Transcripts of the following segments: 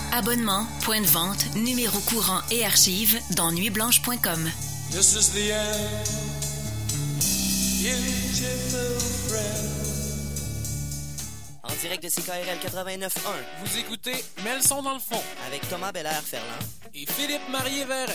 Abonnement, point de vente, numéro courant et archives dans nuitblanche.com. This is the end, beautiful friend. En direct de CKRL 89.1. Vous écoutez Mets le son dans le fond Avec Thomas Belair-Ferland et Philippe Marié-Verret.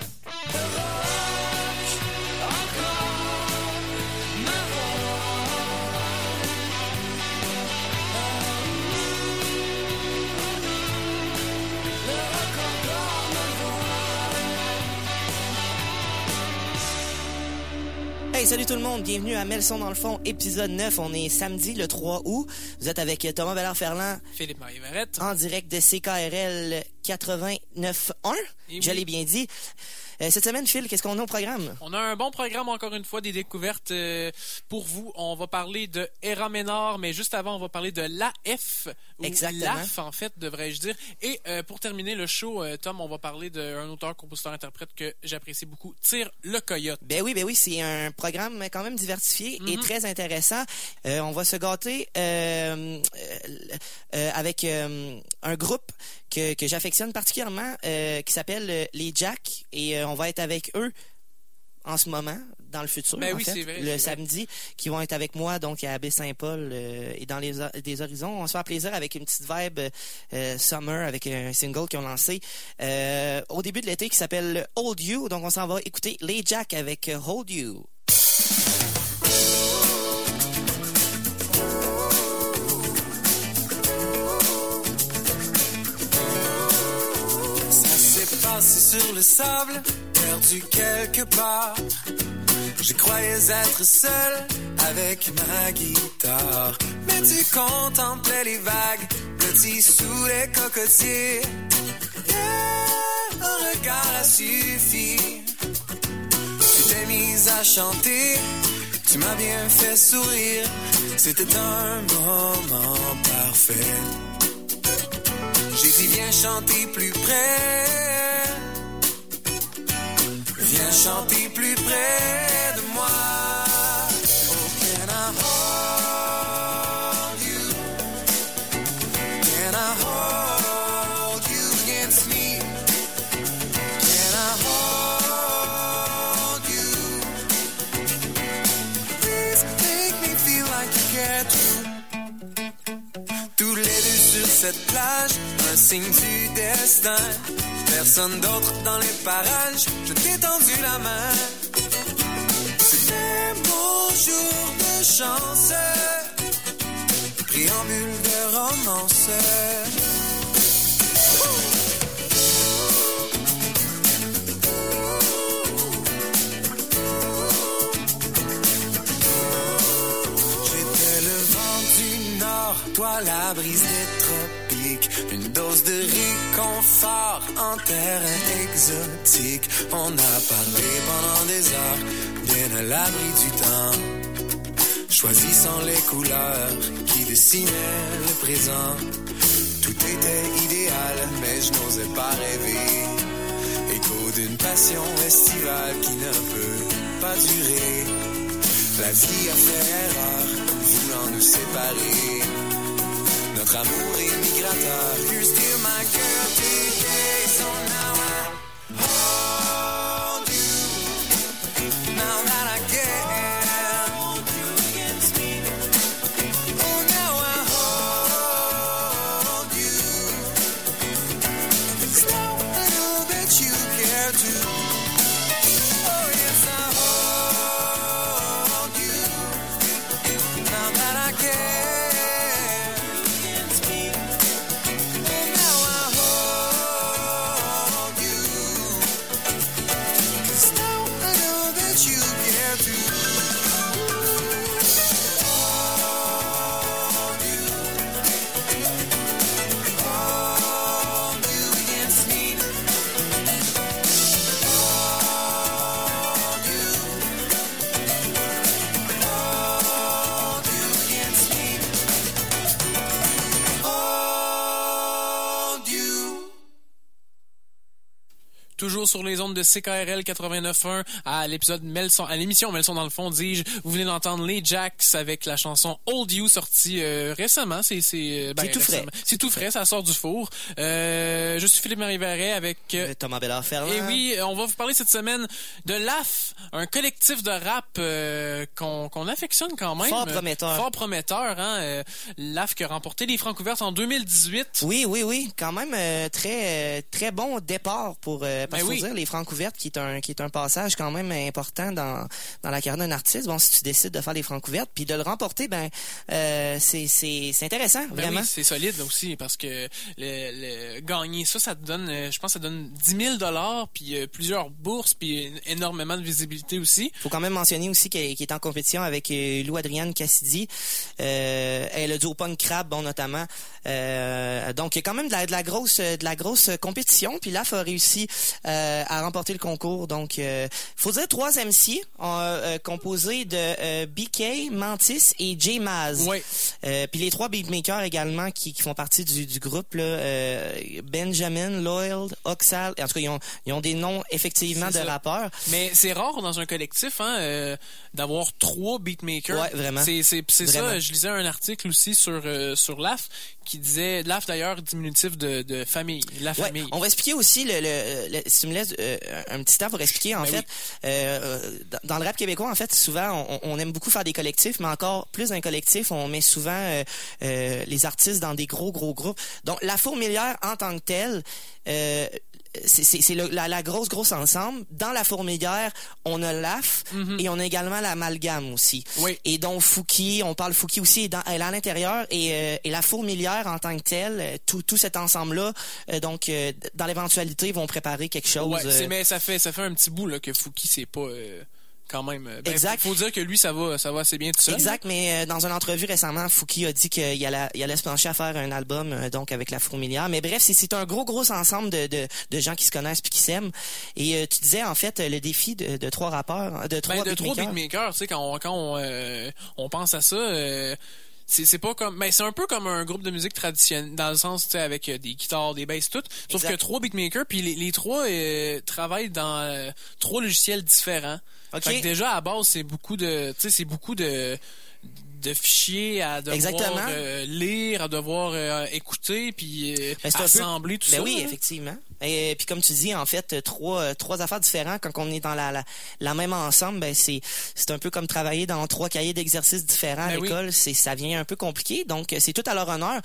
Hey, salut tout le monde, bienvenue à Mets le son dans le fond, épisode 9. On est samedi le 3 août. Vous êtes avec Thomas Belair-Ferland, Philippe Marié-Verret, en direct de CKRL 89.1. Je l'ai bien dit. Cette semaine, Phil, qu'est-ce qu'on a au programme? On a un bon programme, encore une fois, des découvertes pour vous. On va parler de Era Ménard, mais juste avant, on va parler de l'AF, ou Exactement. l'AF, en fait, devrais-je dire. Et pour terminer le show, Tom, on va parler d'un auteur, compositeur, interprète que j'apprécie beaucoup, Tire le Coyote. Ben oui, c'est un programme quand même diversifié et très intéressant. On va se gâter avec un groupe que j'affectionne particulièrement, qui s'appelle les Jacks, et on va être avec eux en ce moment, dans le futur, Ben en oui, fait, c'est vrai, le c'est samedi, qui vont être avec moi donc à Baie-Saint-Paul et dans des horizons. On va se faire plaisir avec une petite vibe summer, avec un single qu'ils ont lancé au début de l'été qui s'appelle Hold You. Donc on s'en va écouter les Jacks avec Hold You. Passé sur le sable, perdu quelque part. Je croyais être seul avec ma guitare. Mais tu contemplais les vagues, petit sous les cocotiers. Yeah, un regard a suffi. Tu t'es mise à chanter, tu m'as bien fait sourire. C'était un moment parfait. J'ai dit viens chanter plus près. Viens chanter plus près de moi. Oh, can I hold you? Can I hold you against me? Can I hold you? Please make me feel like you care too. Tous les deux sur cette plage, un signe du destin. Personne d'autre dans les parages, je t'ai tendu la main. C'était mon jour de chance, préambule de romance. J'étais le vent du nord, toi la brise des tropiques. Une dose de réconfort en terrain exotique. On a parlé pendant des heures, bien à l'abri du temps, choisissant les couleurs qui dessinaient le présent. Tout était idéal, mais je n'osais pas rêver. Écho d'une passion estivale qui ne peut pas durer. La vie a fait erreur, voulant nous séparer. Notre amour est migrateur. You're still my girl today, so now I hold you. Now that I can hold you against me. Oh, now I hold you. 'Cause now I know that you care too. Oh, yes, I hold you. Now that I can. toujours sur les ondes de CKRL 89.1 à l'émission Melson dans le fond, dis-je. Vous venez d'entendre les Jacks avec la chanson Old You sortie récemment. C'est tout frais. C'est tout frais, ça sort du four. Je suis Philippe-Marie Verret avec Thomas Bellard-Ferland. Et oui, on va vous parler cette semaine de LAF, un collectif de rap qu'on affectionne quand même. Fort prometteur. Fort prometteur, hein. LAF qui a remporté les Francouvertes en 2018. Oui. Quand même très bon départ pour parce oui. faut dire les Francouvertes qui est un passage quand même important dans la carrière d'un artiste. Bon, si tu décides de faire les Francouvertes puis de le remporter, c'est intéressant, vraiment. Oui, c'est solide aussi parce que le gagner ça te donne, je pense, ça donne 10 000 $ puis plusieurs bourses puis énormément de visibilité aussi. Faut quand même mentionner aussi qu'il est en compétition avec Lou Adrienne Cassidy, le duo Punk Crab, bon, notamment. Donc il y a quand même de la grosse compétition, puis LAF a réussi à remporter le concours. Donc faut dire 3 MC composés de BK, Mantis et J Maz. Oui. Puis les 3 beatmakers également qui font partie du groupe là, Benjamin, Loyal, Oxal. En tout cas, ils ont des noms effectivement de rappeurs. Mais c'est rare dans un collectif d'avoir 3 beatmakers. Ouais, vraiment. C'est vraiment. ça. Je lisais un article aussi sur LAF qui disait LAF d'ailleurs diminutif de famille, la famille. On va expliquer aussi si tu me laisses un petit temps pour expliquer en fait. Dans le rap québécois, en fait, souvent on aime beaucoup faire des collectifs, mais encore plus d'un collectif, on met souvent les artistes dans des gros groupes. Donc la Fourmilière en tant que telle, c'est la grosse ensemble. Dans la Fourmilière, on a LAF et on a également l'Amalgame aussi. Oui. Et donc Fouki, on parle Fouki aussi, elle est à l'intérieur et la Fourmilière en tant que telle, tout cet ensemble-là, donc dans l'éventualité, ils vont préparer quelque chose. Ouais, mais ça fait un petit bout là que Fouki c'est pas quand même. Exact. Faut dire que lui ça va assez bien tout seul. Exact, mais dans une entrevue récemment, Fouki a dit qu'il allait se pencher à faire un album donc avec la Fourmilière. Mais bref, c'est un gros ensemble de gens qui se connaissent puis qui s'aiment. Et tu disais en fait le défi de 3 rappeurs, de 3 beatmakers, tu sais quand on pense à ça. C'est pas comme c'est un peu comme un groupe de musique traditionnel dans le sens, tu sais, avec des guitares, des basses, tout, sauf que 3 beatmakers puis les 3 travaillent dans 3 logiciels différents. Okay. Fait que déjà à la base c'est beaucoup de fichiers à devoir lire, à devoir écouter puis assembler tout ça. Oui, effectivement. Et puis comme tu dis, en fait, trois affaires différentes quand on est dans la même ensemble, c'est un peu comme travailler dans 3 cahiers d'exercices différents à l'école. Oui. Ça vient un peu compliqué, donc c'est tout à leur honneur.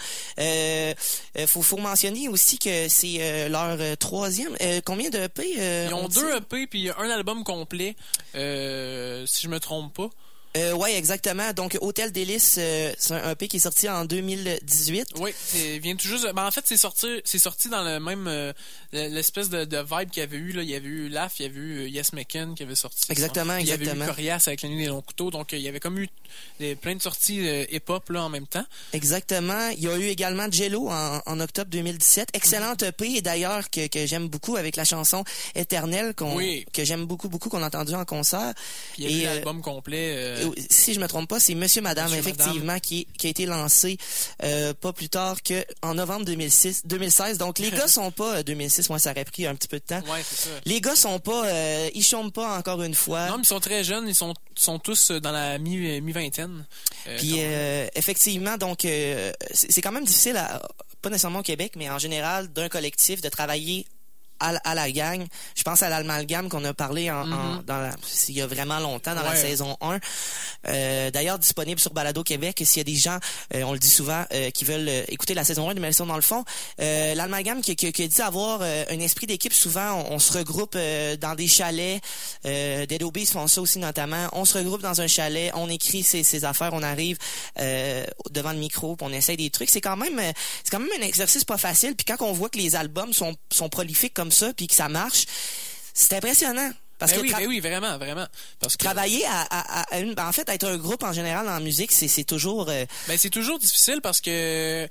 Faut mentionner aussi que c'est leur 3e. Combien de EP ils ont 2 EP puis un album complet, si je me trompe pas. Oui, exactement. Donc, Hôtel Délice, c'est un EP qui est sorti en 2018. Oui, vient tout juste. En fait, c'est sorti dans le même l'espèce de vibe qu'il y avait eu là. Il y avait eu LAF, il y avait eu Yes McKen qui avait sorti. Exactement. Il y avait eu Corias avec La Nuit des Longs Couteaux. Donc, il y avait comme eu plein de sorties hip-hop là en même temps. Exactement. Il y a eu également Jello en octobre 2017. Excellente EP et d'ailleurs que j'aime beaucoup avec la chanson Éternelle que j'aime beaucoup qu'on a entendu en concert. Puis il y a eu l'album complet. Si je me trompe pas, c'est Monsieur Madame, effectivement, qui a été lancé pas plus tard que en novembre 2016. Donc les gars sont pas 2006, moi ça aurait pris un petit peu de temps. Ouais, c'est ça. Les gars sont pas ils chôment pas encore une fois. Non, mais ils sont très jeunes, ils sont tous dans la mi-vingtaine. Puis effectivement, donc c'est quand même difficile pas nécessairement au Québec, mais en général d'un collectif de travailler à la gang. Je pense à l'Amalgame qu'on a parlé il y a vraiment longtemps dans la saison 1. D'ailleurs, disponible sur Balado Québec. S'il y a des gens, on le dit souvent, qui veulent écouter la saison 1 de Melson dans le fond, l'Amalgame qui dit avoir un esprit d'équipe, souvent on se regroupe dans des chalets. Dead Obies font ça aussi notamment. On se regroupe dans un chalet, on écrit ses affaires, on arrive devant le micro, puis on essaye des trucs. C'est quand même un exercice pas facile. Puis quand on voit que les albums sont prolifiques comme ça, puis que ça marche, c'est impressionnant. Parce que oui, vraiment. Parce que travailler en fait, être un groupe en général en musique, c'est toujours... c'est toujours difficile parce que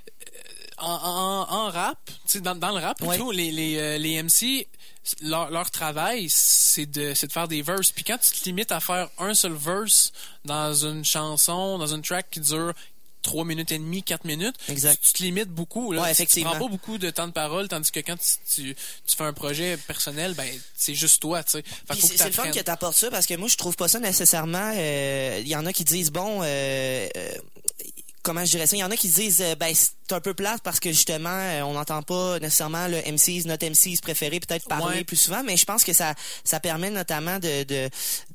en rap, tu sais, dans le rap, plutôt, les MC, leur travail, c'est de faire des verses. Puis quand tu te limites à faire un seul verse dans une chanson, dans une track qui dure 3 minutes et demie, 4 minutes, Exact. tu te limites beaucoup. Là. Ouais, effectivement. Tu prends pas beaucoup de temps de parole, tandis que quand tu fais un projet personnel, ben c'est juste toi, tu sais. Puis c'est le fun que t'apportes ça, parce que moi, je trouve pas ça nécessairement... Il y en a qui disent, bon... comment je dirais ça? Il y en a qui disent ben c'est un peu plate parce que justement on n'entend pas nécessairement le MCs, notre MCs préféré peut-être parler plus souvent, mais je pense que ça permet notamment de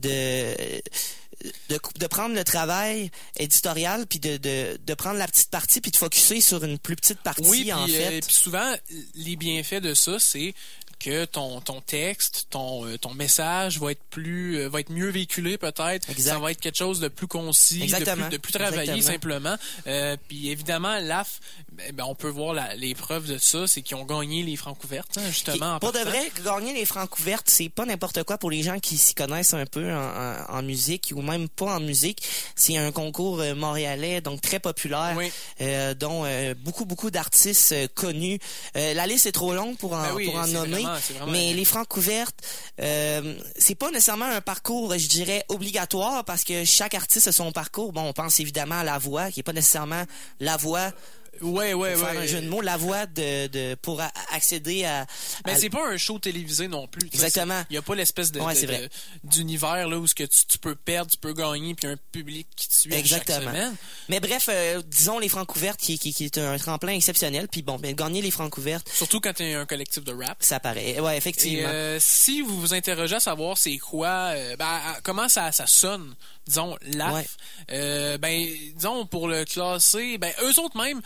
prendre le travail éditorial puis de prendre la petite partie puis de focusser sur une plus petite partie en fait. Puis souvent les bienfaits de ça, c'est que ton texte, ton message va être mieux véhiculé peut-être. Exact. Ça va être quelque chose de plus concis, de plus travaillé simplement. Puis évidemment, l'AF, ben, on peut voir les preuves de ça, c'est qu'ils ont gagné les Francouvertes, hein, justement. Pour de vrai, gagner les Francouvertes, c'est pas n'importe quoi pour les gens qui s'y connaissent un peu en musique ou même pas en musique. C'est un concours montréalais, donc très populaire, oui. dont beaucoup d'artistes connus. La liste est trop longue pour en nommer. Mais les Francouvertes, c'est pas nécessairement un parcours, je dirais, obligatoire parce que chaque artiste a son parcours. Bon, on pense évidemment à La Voix, qui est pas nécessairement La Voix. Faire un jeu de mots, La Voix pour accéder à... Mais c'est pas un show télévisé non plus. Exactement. Il y a pas l'espèce d'univers là où ce que tu peux perdre, tu peux gagner, puis un public qui te suit chaque semaine. Mais bref, disons les Francouvertes qui est un tremplin exceptionnel, puis bon, gagner les Francouvertes... Surtout quand t'es un collectif de rap. Ça paraît, ouais, effectivement. Et, si vous vous interrogez à savoir c'est quoi, comment ça sonne, disons, l'AF, disons, pour le classer, eux autres même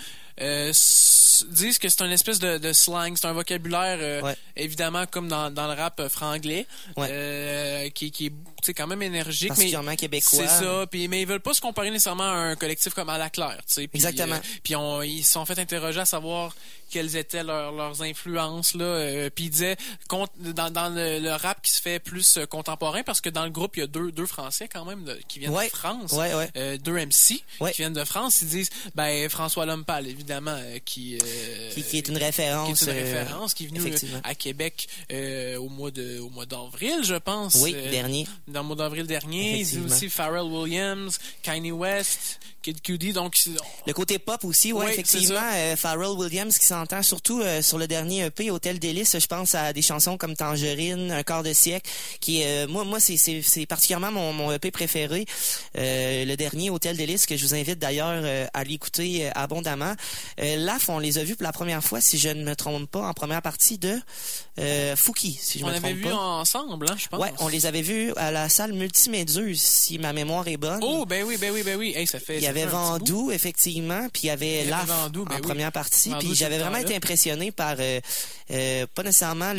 disent que c'est une espèce de slang, c'est un vocabulaire évidemment comme dans le rap franglais, qui est quand même énergique, particulièrement québécois. C'est ça, mais ils veulent pas se comparer nécessairement à un collectif comme À la Claire, tu sais. Exactement. Puis ils se sont fait interroger à savoir quelles étaient leurs influences là, puis ils disaient dans le rap qui se fait plus contemporain, parce que dans le groupe il y a deux Français quand même qui viennent de France, deux MC qui viennent de France. Ils disent François Lompal évidemment qui est une référence, qui est venu à Québec au mois d'avril, je pense. Oui, dernier. Dans le mois d'avril dernier. Il y a aussi Pharrell Williams, Kanye West, Kid Cudi, donc le côté pop aussi, effectivement. Pharrell Williams qui s'entend surtout sur le dernier EP Hôtel Délices. Je pense à des chansons comme Tangerine, Un quart de siècle, qui moi c'est particulièrement mon EP préféré. Le dernier Hôtel Délices, que je vous invite d'ailleurs à l'écouter abondamment. L'AF, on les a vus pour la première fois, si je ne me trompe pas, en première partie de Fouki, si je me trompe pas. On avait vu ensemble, hein, je pense. Ouais, on les avait vus à la salle Multiméduse, si ma mémoire est bonne. Oh, ben oui. Hey, ça fait. Il y avait Vandou, effectivement, puis il y avait l'AF en première partie, Vandou, puis j'avais vraiment été impressionné par pas nécessairement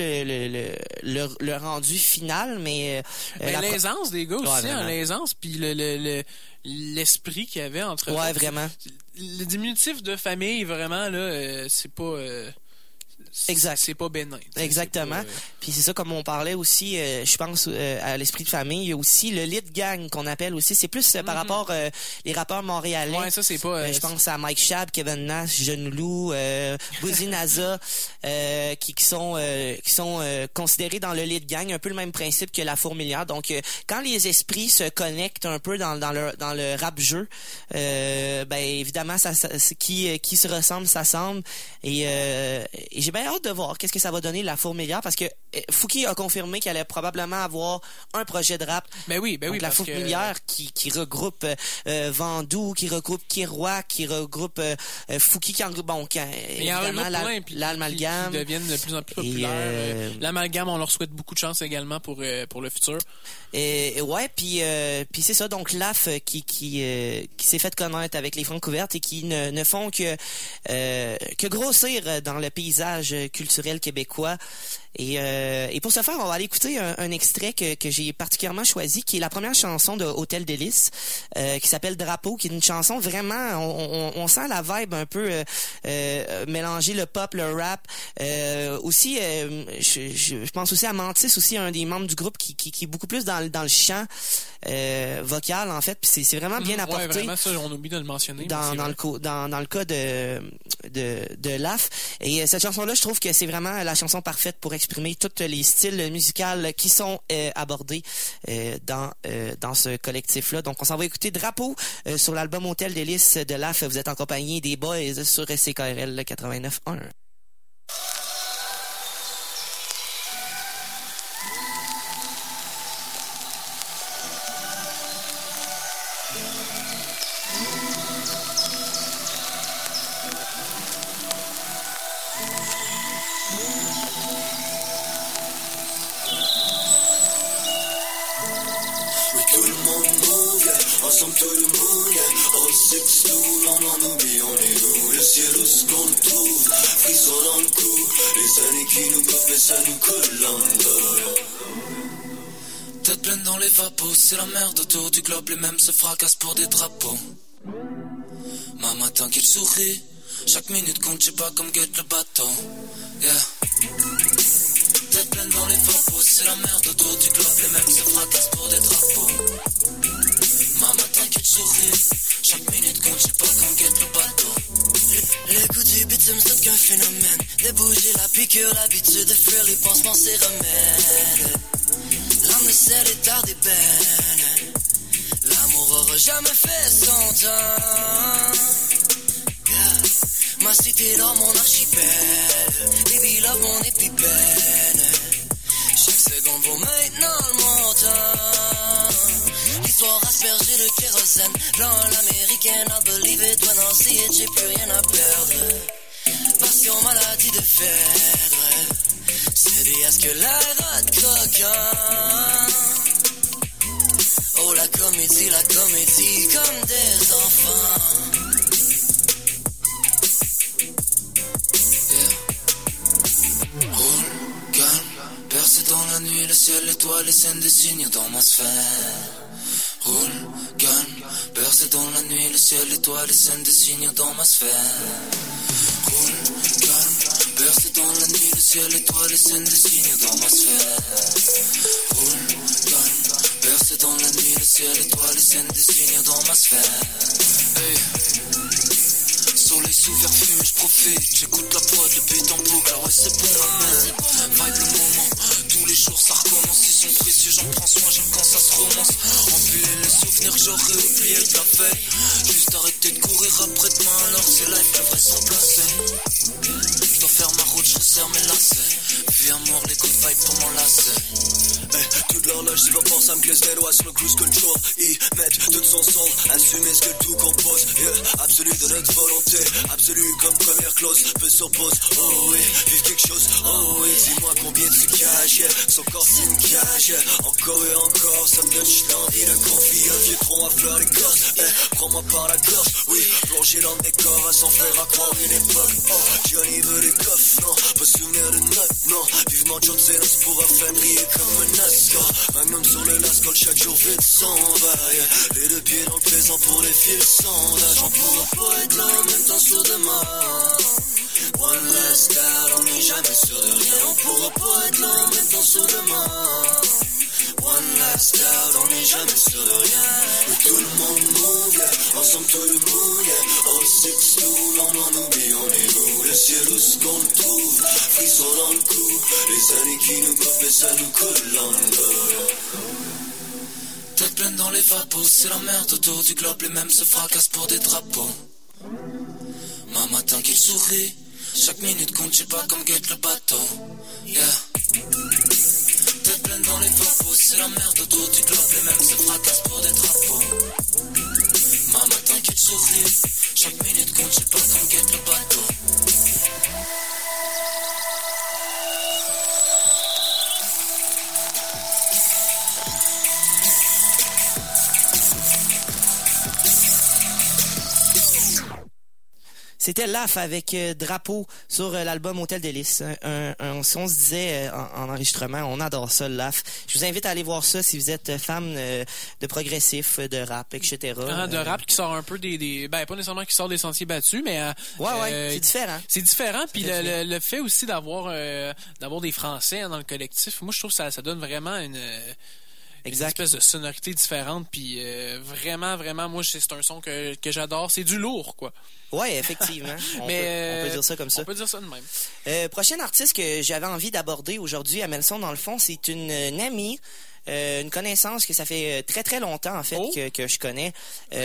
le rendu final, mais l'aisance des gars aussi, l'aisance, puis l'esprit qu'il y avait entre eux. Vraiment. Le diminutif de famille, vraiment, là, c'est pas... Exact. C'est pas bénin. Exactement. Puis c'est ça, comme on parlait aussi, je pense à l'esprit de famille, il y a aussi le lit gang qu'on appelle aussi. C'est plus par rapport les rappeurs montréalais. Ouais, ça c'est pas. Je pense à Mike Shab, Kevin Nash, Genloulou, Boozy Naza, qui sont considérés dans le lit gang, un peu le même principe que la Fourmilière. Donc quand les esprits se connectent un peu dans le rap jeu, évidemment qui se ressemble s'assemble, et j'ai bien hâte de voir qu'est-ce que ça va donner la Fourmilière, parce que Fouki a confirmé qu'elle allait probablement avoir un projet de rap. Donc, la Fourmilière qui regroupe Vandou, qui regroupe Kiroak, qui regroupe Fouki, qui regroupe évidemment l'amalgame, qui deviennent de plus en plus populaires. L'amalgame, on leur souhaite beaucoup de chance également pour le futur. Puis c'est ça, donc l'AF qui s'est fait connaître avec les Francouvertes et qui ne font que grossir dans le paysage culturel québécois. Et pour ce faire, on va aller écouter un extrait que j'ai particulièrement choisi, qui est la première chanson de Hôtel Délices, qui s'appelle Drapeau, qui est une chanson vraiment, on sent la vibe un peu mélanger le pop, le rap. Aussi, je pense aussi à Mantis, aussi un des membres du groupe qui est beaucoup plus dans le chant vocal, en fait. Puis c'est vraiment bien apporté. Ouais, vraiment, ça, on oublie de le mentionner. Dans le cas de l'AF. Et cette chanson-là, je trouve que c'est vraiment la chanson parfaite pour exprimer tout tous les styles musicaux qui sont abordés dans ce collectif-là. Donc, on s'en va écouter Drapeau sur l'album Hôtel Délices de l'AF. Vous êtes en compagnie des Boys sur CKRL 89.1. Ensemble tout le monde, all six tout, on en oublie, on est où? Le ciel où ce qu'on le trouve, frisson dans le cou, les années qui nous bouffent, mais ça nous colle en dos. Tête pleine dans les vapos, c'est la merde autour du globe, les mêmes se fracassent pour des drapeaux. Maman tant qu'il sourit, chaque minute compte, je sais pas comme guette le bateau. Yeah. Tête pleine dans les vapos, c'est la merde autour du globe, les mêmes se fracassent pour des drapeaux. Maman t'inquiète souris, chaque minute compte, je sais pas quand guette le bateau. Les coups du bitume c'est qu'un phénomène. Des bougies, la piqûre, l'habitude de fuir les pansements, c'est remède. L'âme de sel est tard d'ébène. L'amour aura jamais fait son temps. Yeah. Ma cité dans mon archipel. Baby love mon épipène. Chaque seconde vaut maintenant le montant. L'histoire aspergée de kérosène. Blanc à l'américaine, I believe it when I see it, j'ai plus rien à perdre. Passion, maladie de Phèdre. C'est dit à ce que l'air a de croquant. Oh la comédie comme des enfants. Yeah. Roule, calme, percé dans la nuit, le ciel, l'étoile, les scènes, des signes dans ma sphère. Roule, calme, percé dans la nuit, le ciel, l'étoile, les scènes, des signes dans ma sphère. Roule, calme, percé dans la nuit, le ciel, l'étoile, les scènes, des signes dans ma sphère. Roule, calme, percé dans la nuit, le ciel, l'étoile, les scènes, des signes dans ma sphère. Hey. Soleil sous verre fumé, j'profite, j'écoute la prod, le beat en boucle, ouais c'est bon ma main. Vibe le moment, tous les jours ça recommence, ils sont précieux, j'en prends soin, j'aime quand ça se romance. Empiler les souvenirs que j'aurais oublié de la veille. Juste arrêter de courir après demain, alors c'est life, devrait s'en placer. J'dois faire ma route, j'resserre mes lacets. Vie à mort, les good vibes pour m'enlacer. Hey, toute l'horloge, si l'on pense à me glace des doigts sur le cruise control. Ils mettent tout son son, assumer ce que tout compose. Yeah, absolu de notre volonté, absolu comme première clause. Peu sur pause, oh oui, vivre quelque chose, oh oui. Dis-moi combien tu caches, yeah. Son corps c'est une cage, yeah. Encore et encore, ça me donne juste l'envie de confier un vieux tronc à fleur d'écorce. Yeah, prends-moi par la gorge, oui, plonger dans le décor à s'en faire à croire une époque. Oh, Johnny veut des coffres, non, pas souvenir de notes, non. Vivement John Cena pour faire briller comme un ascor. Magnum sur le lascol, chaque jour vite s'en va, yeah. Les deux pieds dans le présent pour les fils sans âge. On pourra pas être là en même temps sûr de mort. One last doubt, on n'est jamais sûr de rien. On pourra pas être là en même temps sûr de mort. One last doubt, on n'est jamais sûr de rien. Et tout le monde move, yeah. Ensemble tout le monde, yeah. All six two, on en oublie, on est où? Le ciel où ce qu'on le trouve, frisson dans le cou. Les années qui nous bouffent, mais ça nous colle en dos. Tête pleine dans les vapos, c'est la merde autour du globe, les mêmes se fracassent pour des drapeaux. Maman tant qu'il sourit, chaque minute compte, je sais pas comme guette le bateau. Yeah. Tête pleine dans les vapos, c'est la merde autour du globe, les mêmes se fracassent pour des drapeaux. Maman tant qu'il sourit, chaque minute compte, je sais pas comme guette le bateau. C'était l'AF avec Drapeau sur l'album Hôtel Délices. On se disait en enregistrement, on adore ça, l'AF. Je vous invite à aller voir ça si vous êtes fan de progressif, de rap, etc. De rap qui sort un peu ben pas nécessairement qui sort des sentiers battus, mais ouais, c'est différent. C'est différent, puis le fait aussi d'avoir des Français dans le collectif, moi je trouve que ça donne vraiment Une espèce de sonorité différente, puis vraiment, vraiment, moi, c'est un son que j'adore. C'est du lourd, quoi. Ouais, effectivement. On peut dire ça comme ça. On peut dire ça de même. Prochaine artiste que j'avais envie d'aborder aujourd'hui à Melson, dans le fond, c'est une amie. Une connaissance que ça fait très très longtemps en fait que je connais.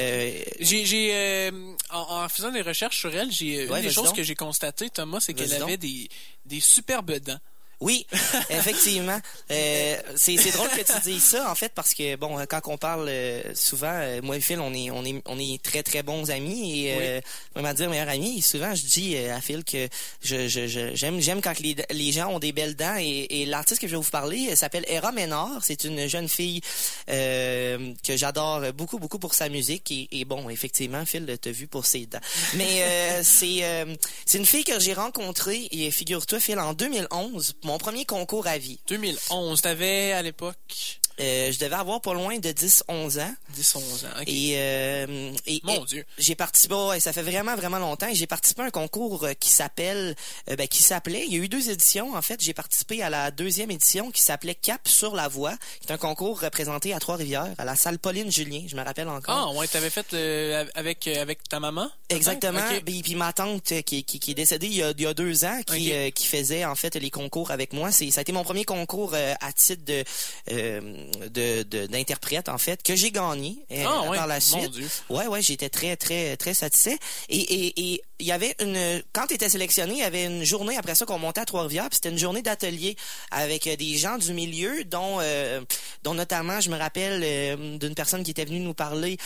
En faisant des recherches sur elle, une des choses que j'ai constatées, Thomas, c'est qu'elle avait des superbes dents. Oui, effectivement. C'est drôle que tu dises ça, en fait, parce que bon, quand on parle souvent, moi et Phil, on est très très bons amis et même à dire meilleurs amis. Et souvent, je dis à Phil que j'aime quand les gens ont des belles dents et l'artiste que je vais vous parler s'appelle Era Ménard. C'est une jeune fille que j'adore beaucoup beaucoup pour sa musique et bon, effectivement, Phil t'a vu pour ses dents. Mais c'est une fille que j'ai rencontrée et figure-toi, Phil, en 2011. Mon premier concours à vie. 2011, t'avais à l'époque? Je devais avoir pas loin de 10-11 ans. 10-11 ans, OK. Et mon Dieu. J'ai participé, ça fait vraiment, vraiment longtemps, et j'ai participé à un concours qui s'appelait, il y a eu 2 éditions, en fait. J'ai participé à la 2e édition qui s'appelait Cap sur la voie, qui est un concours représenté à Trois-Rivières, à la salle Pauline Julien, je me rappelle encore. Ah, ouais, t'avais fait avec ta maman? Exactement. Okay. Puis ma tante qui est décédée il y a 2 ans, qui faisait, en fait, les concours avec moi. Ça a été mon premier concours à titre d'interprète en fait que j'ai gagné par la suite. Mon Dieu. Ouais, j'étais très très très satisfait et il y avait quand tu étais sélectionné, il y avait une journée après ça qu'on montait à Trois-Rivières, puis c'était une journée d'atelier avec des gens du milieu dont notamment je me rappelle d'une personne qui était venue nous parler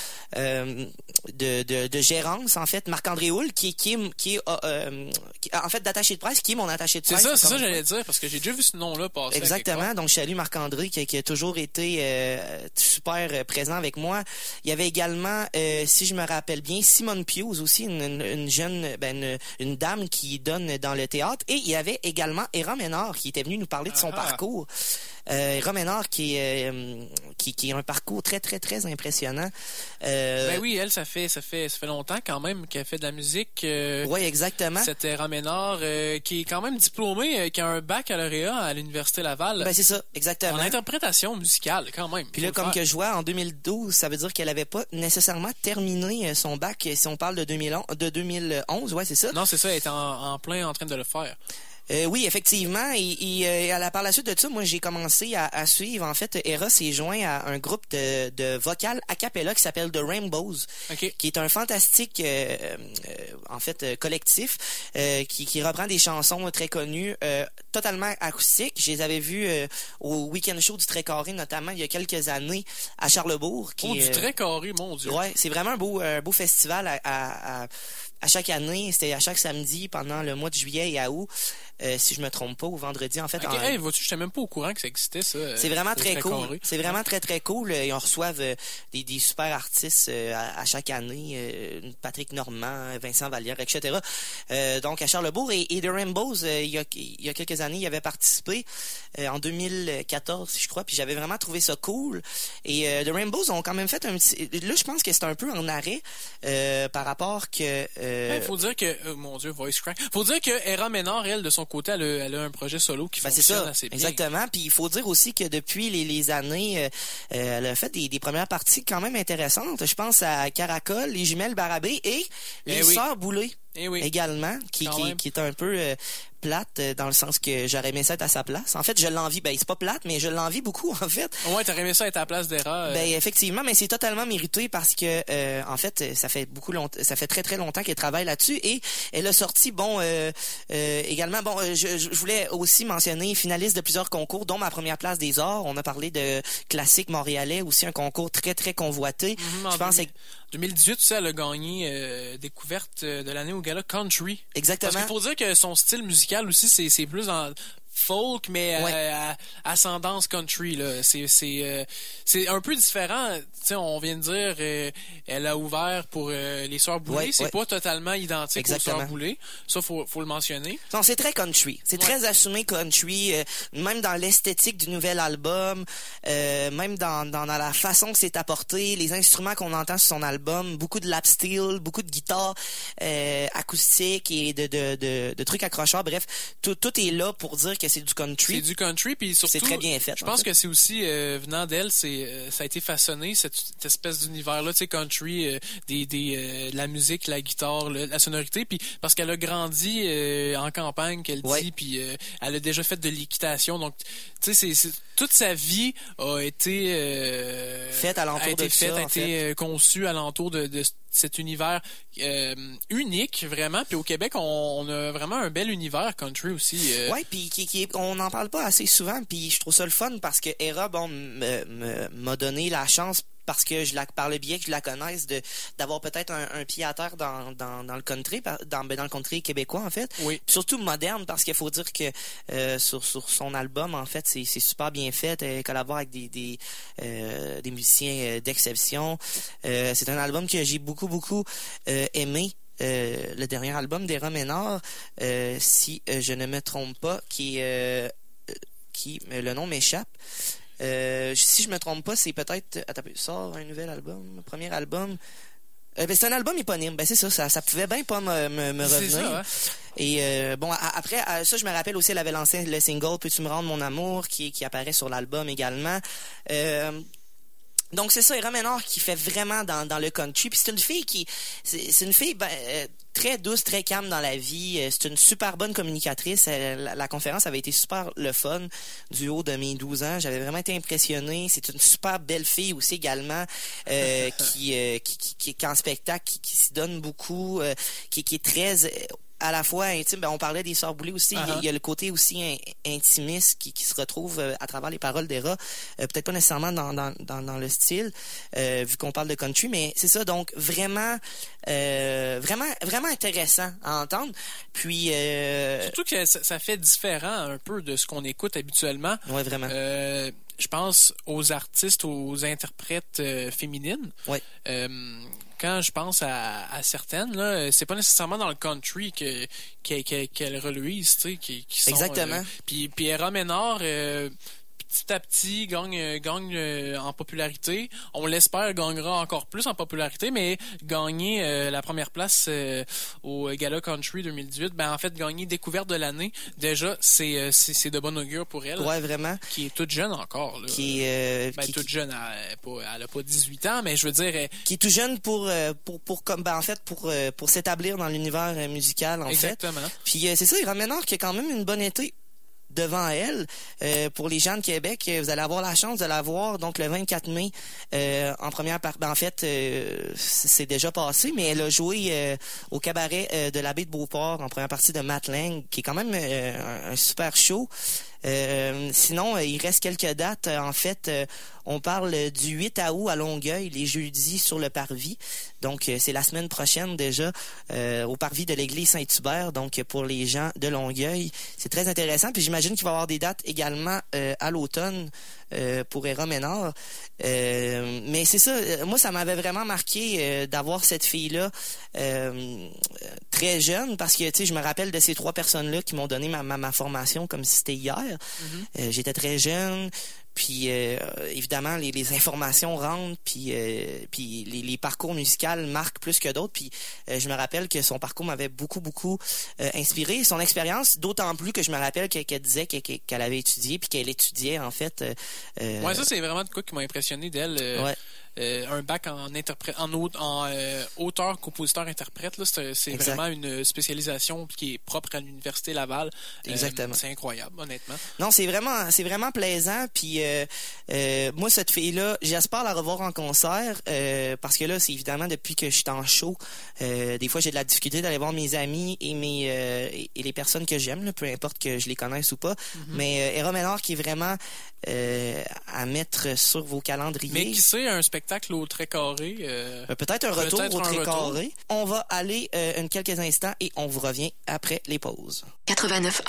de gérance en fait, Marc-André Houle qui est en fait d'attaché de presse, qui est mon attaché de presse. C'est ça j'allais dire parce que j'ai déjà vu ce nom-là passer. Exactement. Donc je salue Marc-André qui a toujours été super présent avec moi. Il y avait également, si je me rappelle bien, Simone Pius aussi, une jeune, une dame qui donne dans le théâtre. Et il y avait également Era Ménard qui était venue nous parler de son parcours. Era Ménard qui a un parcours très très très impressionnant. Ben oui, elle ça fait longtemps quand même qu'elle fait de la musique. Oui, exactement. Cette Era Ménard qui est quand même diplômée, qui a un baccalauréat à l'université Laval. Ben c'est ça, exactement. En interprétation musicale quand même. Puis là, comme que je vois, en 2012, ça veut dire qu'elle avait pas nécessairement terminé son bac. Si on parle de 2011, ouais, c'est ça. Non, c'est ça, elle est en plein en train de le faire. Oui, effectivement. Et par la suite de ça, moi, j'ai commencé à suivre. En fait, Era s'est joint à un groupe de vocal a cappella qui s'appelle The Rainbows, qui est un fantastique, en fait, collectif qui reprend des chansons très connues, totalement acoustiques. Je les avais vus au Week-end Show du Très Carré, notamment il y a quelques années à Charlesbourg. Du Très Carré, mon Dieu. Ouais, c'est vraiment un beau festival à chaque année. C'était à chaque samedi pendant le mois de juillet et à août. Si je me trompe pas, ou vendredi, en fait. Okay. Vois-tu, j'étais même pas au courant que ça existait, ça. C'est vraiment très cool. C'est vraiment très, très cool. Ils reçoivent des super artistes à chaque année. Patrick Normand, Vincent Vallière, etc. Donc, à Charlesbourg. Et The Rainbows, il y a quelques années, il avait participé en 2014, je crois. Puis j'avais vraiment trouvé ça cool. Et The Rainbows ont quand même fait un petit... Là, je pense que c'est un peu en arrêt par rapport que... faut dire que... mon Dieu, voice crack. Faut dire que Era Ménard, elle, de son côté, elle a un projet solo qui fonctionne assez bien. Exactement. Puis il faut dire aussi que depuis les années, elle a fait des premières parties quand même intéressantes. Je pense à Caracol, les Jumelles Barabé et les Sœurs Boulay. Également, qui est un peu plate dans le sens que j'aurais aimé ça être à sa place. En fait, je l'envie. Ben, c'est pas plate, mais je l'envie beaucoup, en fait. Ouais, t'aurais aimé ça être à la place d'Era. Ben, effectivement, mais c'est totalement mérité parce que, en fait, ça fait très très longtemps qu'elle travaille là-dessus et elle a sorti, également, je voulais aussi mentionner finaliste de plusieurs concours, dont ma première place des arts. On a parlé de classique montréalais, aussi un concours très très convoité. Je pense que 2018, tu sais, elle a gagné découverte de l'année au gala Country. Exactement. Parce qu'il faut dire que son style musical aussi, c'est plus en folk, mais ascendance country, là. C'est un peu différent. Tu sais, on vient de dire, elle a ouvert pour les Sœurs Boulay. C'est pas totalement identique aux Sœurs Boulay. Ça, faut le mentionner. Non, c'est très country. C'est très assumé country, même dans l'esthétique du nouvel album, même dans la façon que c'est apporté, les instruments qu'on entend sur son album, beaucoup de lap steel, beaucoup de guitare acoustique et de trucs accrocheurs. Bref, tout est là pour dire que c'est du country. C'est du country, puis surtout... C'est très bien fait. Je pense que c'est aussi, venant d'elle, ça a été façonné, cette espèce d'univers-là, tu sais, country, la musique, la guitare, la sonorité, puis parce qu'elle a grandi en campagne, qu'elle dit, puis elle a déjà fait de l'équitation, donc, tu sais, toute sa vie a été... faite alentour de ça, a été conçue alentour de cet univers unique, vraiment. Puis au Québec, on a vraiment un bel univers country aussi. Oui, puis on n'en parle pas assez souvent, puis je trouve ça le fun parce que Era, m'a donné la chance, parce que par le biais que je la connaisse, d'avoir peut-être un pied à terre dans le country, dans le country québécois, en fait. Oui. Puis surtout moderne, parce qu'il faut dire que sur son album, en fait, c'est super bien fait. Elle collabore avec des musiciens d'exception. C'est un album que j'ai beaucoup aimé. Le dernier album d'Era Ménard, si je ne me trompe pas, le nom m'échappe. Si je me trompe pas, c'est peut-être... Attends, sort un nouvel album, premier album. C'est un album éponyme. C'est ça pouvait bien pas me revenir. Ça, ouais. Et après, ça, je me rappelle aussi, elle avait lancé le single « Peux-tu me rendre mon amour » qui apparaît sur l'album également. Donc c'est ça, Era Ménard qui fait vraiment dans le country. Puis c'est une fille très douce, très calme dans la vie. C'est une super bonne communicatrice. La conférence avait été super le fun du haut de mes 12 ans. J'avais vraiment été impressionné. C'est une super belle fille aussi également qui est en spectacle, qui se donne beaucoup, qui est très... à la fois intime. On parlait des Sœurs Boulay aussi. Il y a le côté aussi intimiste qui se retrouve à travers les paroles d'Era. Peut-être pas nécessairement dans le style, vu qu'on parle de country, mais c'est ça. Donc, vraiment intéressant à entendre. Puis... Surtout que ça fait différent un peu de ce qu'on écoute habituellement. Oui, vraiment. Je pense aux artistes, aux interprètes féminines. Oui. Quand je pense à certaines, là, c'est pas nécessairement dans le country qu'elles reluisent, tu sais, qui sont... Exactement. Puis Era Ménard, petit à petit, gagne en popularité. On l'espère gagnera encore plus en popularité, mais gagner la première place au Gala Country 2018, en fait, gagner découverte de l'année, déjà, c'est de bon augure pour elle. Ouais, vraiment. Qui est toute jeune encore, là. Toute jeune, elle a pas 18 ans, mais je veux dire... qui est tout jeune pour s'établir dans l'univers musical, en Exactement. fait. Puis c'est ça, Era Ménard qui a quand même une bonne été devant elle. Pour les gens de Québec, vous allez avoir la chance de la voir donc le 24 mai en première partie. En fait, c'est déjà passé, mais elle a joué au cabaret de l'Abbé de Beauport en première partie de Matt Lang, qui est quand même un super show. Sinon, il reste quelques dates. En fait, on parle du 8 août à Longueuil, les jeudis sur le parvis. Donc, c'est la semaine prochaine déjà au parvis de l'église Saint-Hubert. Donc, pour les gens de Longueuil, c'est très intéressant. Puis j'imagine qu'il va y avoir des dates également à l'automne pour Era Ménard. Mais c'est ça, moi, ça m'avait vraiment marqué d'avoir cette fille-là très jeune, parce que, tu sais, je me rappelle de ces 3 personnes-là qui m'ont donné ma formation comme si c'était hier. Mm-hmm. J'étais très jeune. Puis évidemment les informations rentrent, puis les parcours musicaux marquent plus que d'autres. Puis je me rappelle que son parcours m'avait beaucoup inspiré, son expérience, d'autant plus que je me rappelle qu'elle disait qu'elle avait étudié, puis qu'elle étudiait en fait. Ouais, ça c'est vraiment de quoi qui m'a impressionné d'elle. Ouais. Un bac en auteur, compositeur, interprète, là, c'est vraiment une spécialisation qui est propre à l'Université Laval. Exactement. C'est incroyable, honnêtement. Non, c'est vraiment plaisant. Puis moi, cette fille-là, j'espère la revoir en concert, parce que là, c'est évidemment depuis que je suis en show, des fois j'ai de la difficulté d'aller voir mes amis et les personnes que j'aime, là, peu importe que je les connaisse ou pas. Mm-hmm. Mais Era Ménard qui est vraiment à mettre sur vos calendriers. Mais qui sait, un spectacle au Très Carré. Peut-être un retour au Très Carré. On va aller quelques instants et on vous revient après les pauses. 89.1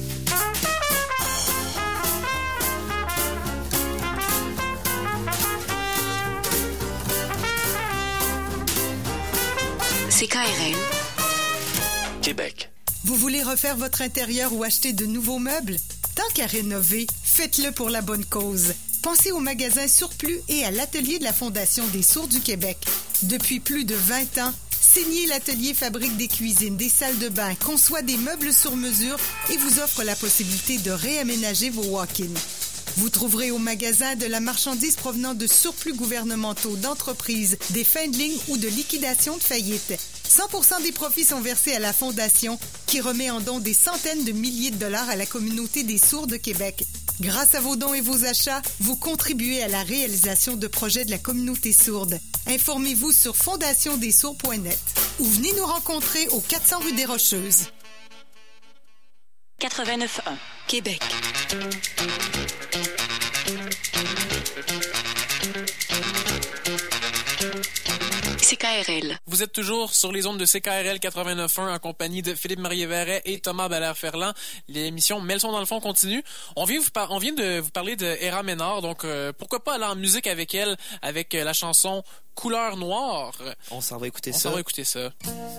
CKRL Québec. Vous voulez refaire votre intérieur ou acheter de nouveaux meubles? Tant qu'à rénover, faites-le pour la bonne cause. Pensez au magasin Surplus et à l'atelier de la Fondation des Sourds du Québec. Depuis plus de 20 ans, Signé l'atelier fabrique des cuisines, des salles de bain, conçoit des meubles sur mesure et vous offre la possibilité de réaménager vos walk-ins. Vous trouverez au magasin de la marchandise provenant de surplus gouvernementaux, d'entreprises, des fins de ligne ou de liquidation de faillite. 100% des profits sont versés à la Fondation qui remet en don des centaines de milliers de dollars à la communauté des sourds de Québec. Grâce à vos dons et vos achats, vous contribuez à la réalisation de projets de la communauté sourde. Informez-vous sur fondationdessourds.net ou venez nous rencontrer au 400 rue des Rocheuses. 89.1 Québec. CKRL. Vous êtes toujours sur les ondes de CKRL 89.1 en compagnie de Philippe Marié-Verret et Thomas Belair-Ferland. L'émission Mets le son dans le fond continue. On vient de vous parler de Era Ménard, donc pourquoi pas aller en musique avec elle, avec la chanson Couleur Noire. On s'en va écouter ça. On s'en va écouter ça.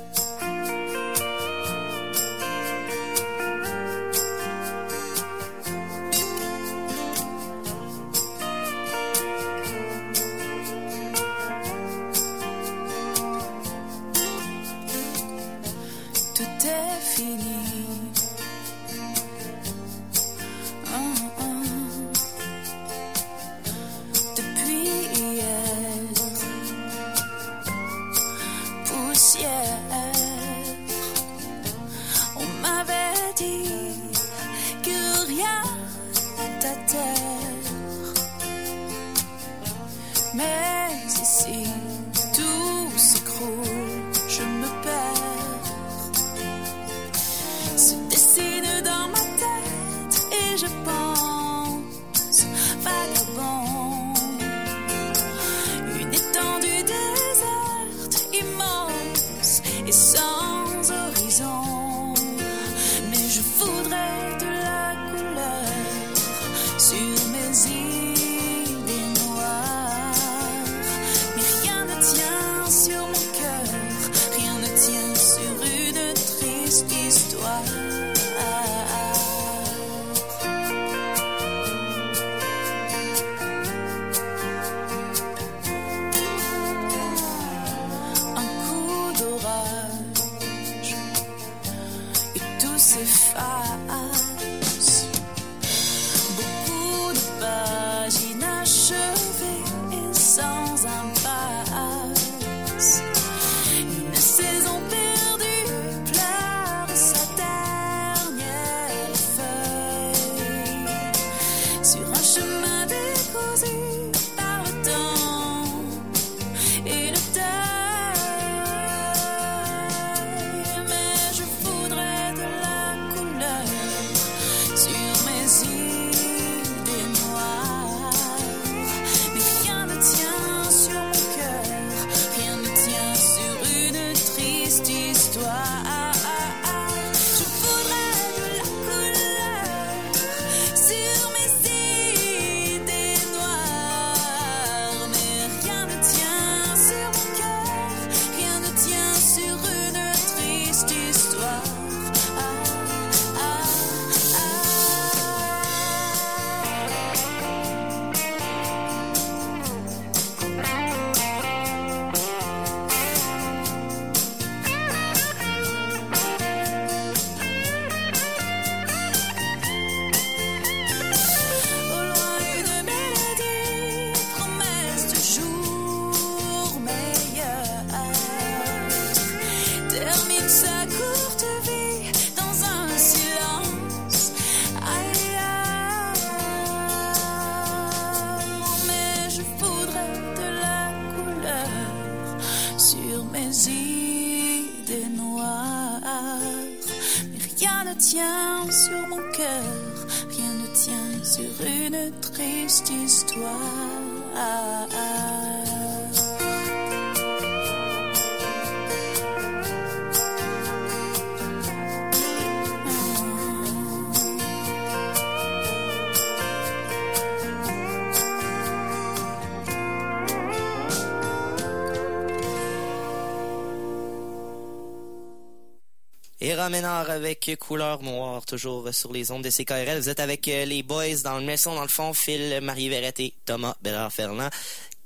Era Ménard avec Couleur Noire, toujours sur les ondes de CKRL. Vous êtes avec les boys dans le maison, dans le fond, Phil Marié-Verret et Thomas Belair-Ferland.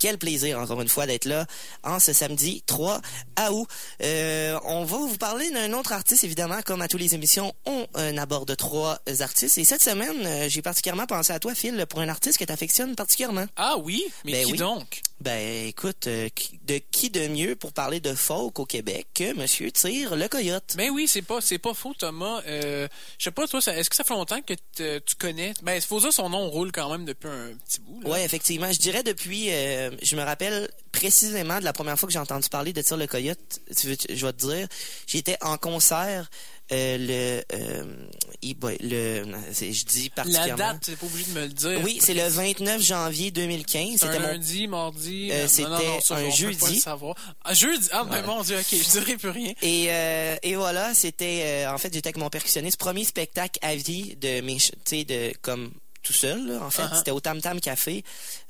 quel plaisir, encore une fois, d'être là en ce samedi 3 août. On va vous parler d'un autre artiste, évidemment, comme à toutes les émissions, on aborde 3 artistes. Et cette semaine, j'ai particulièrement pensé à toi, Phil, pour un artiste que tu affectionnes particulièrement. Ah oui? Mais qui donc? Ben, écoute, qui de mieux pour parler de folk au Québec que Monsieur Tire le Coyote? Ben oui, c'est pas faux, Thomas. Je sais pas, toi, est-ce que ça fait longtemps que tu connais? Ben, faut dire son nom roule quand même depuis un petit bout, là. Ouais, effectivement. Je dirais depuis, je me rappelle précisément de la première fois que j'ai entendu parler de Tire le Coyote. Je vais te dire, j'étais en concert. Je dis particulièrement. La date, t'es pas obligé de me le dire. Oui, c'est le 29 janvier 2015. C'était un lundi, mardi. C'était un jeudi. Un jeudi? Ah, ben mon Dieu, ok, je dirais plus rien. Et voilà, c'était, en fait, j'étais avec mon percussionniste. Premier spectacle à vie de mes, tu sais, de, comme, tout seul, là, en fait. C'était au Tam Tam Café,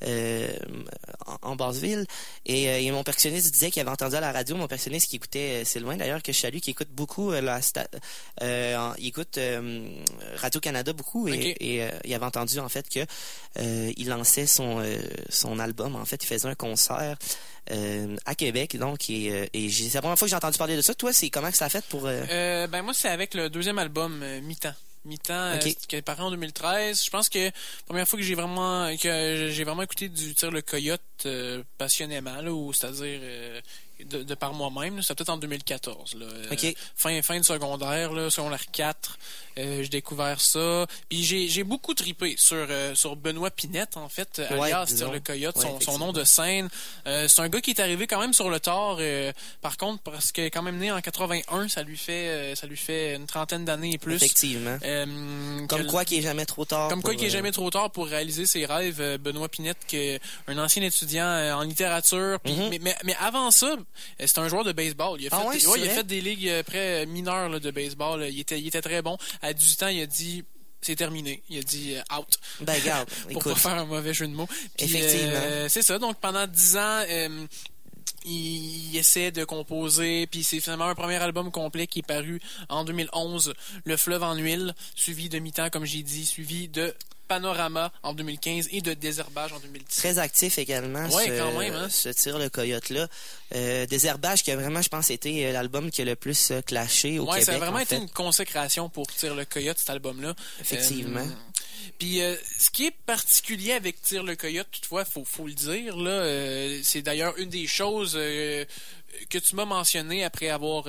en Basseville. Et mon percussionniste disait qu'il avait entendu à la radio, mon percussionniste qui écoutait Sylvain, d'ailleurs, que je salue, qui écoute beaucoup il écoute Radio-Canada beaucoup. Okay. Et il avait entendu, en fait, que il lançait son album. En fait, il faisait un concert à Québec, donc, et c'est la première fois que j'ai entendu parler de ça. Toi, c'est comment que ça a fait pour... Ben moi, c'est avec le deuxième album, Mi-temps. Okay. Qui est paru en 2013. Je pense que la première fois que j'ai vraiment écouté du Tire le Coyote passionnément, là, ou c'est-à-dire de par moi-même, là, c'était peut-être en 2014. Là, okay. Fin de secondaire, là, secondaire 4, j'ai découvert ça. Puis j'ai beaucoup trippé sur Benoît Pinette, en fait, alias Tire le Coyote, son nom de scène. C'est un gars qui est arrivé quand même sur le tard, par contre, parce qu'il est quand même né en 81, ça lui fait une trentaine d'années et plus. Effectivement. Comme quoi qu'il est jamais trop tard. Comme quoi qu'il est jamais trop tard pour réaliser ses rêves. Benoît Pinette, un ancien étudiant en littérature. Puis, mais avant ça, c'est un joueur de baseball. Il a fait des ligues mineures là, de baseball. Il était très bon. À 18 ans, il a dit c'est terminé. Il a dit out. Ben regarde, pour pas faire un mauvais jeu de mots. Puis, effectivement. C'est ça. Donc pendant 10 ans. Il essaie de composer, puis c'est finalement un premier album complet qui est paru en 2011, Le Fleuve en huile, suivi de Mi-temps, comme j'ai dit, suivi de Panorama en 2015 et de Désherbage en 2010. Très actif également, quand même, hein? ce Tire le Coyote-là. Désherbage qui a vraiment, je pense, été l'album qui a le plus clashé au Québec. Ça a vraiment été une consécration pour Tire le Coyote, cet album-là. Effectivement. Puis ce qui est particulier avec Tire le Coyote, toutefois, faut le dire, là, c'est d'ailleurs une des choses que tu m'as mentionné après avoir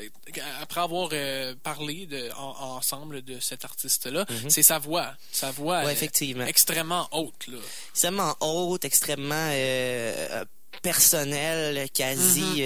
parlé ensemble de cet artiste-là, c'est sa voix. Sa voix effectivement. Extrêmement haute. Là. Extrêmement haute, extrêmement personnelle, quasi...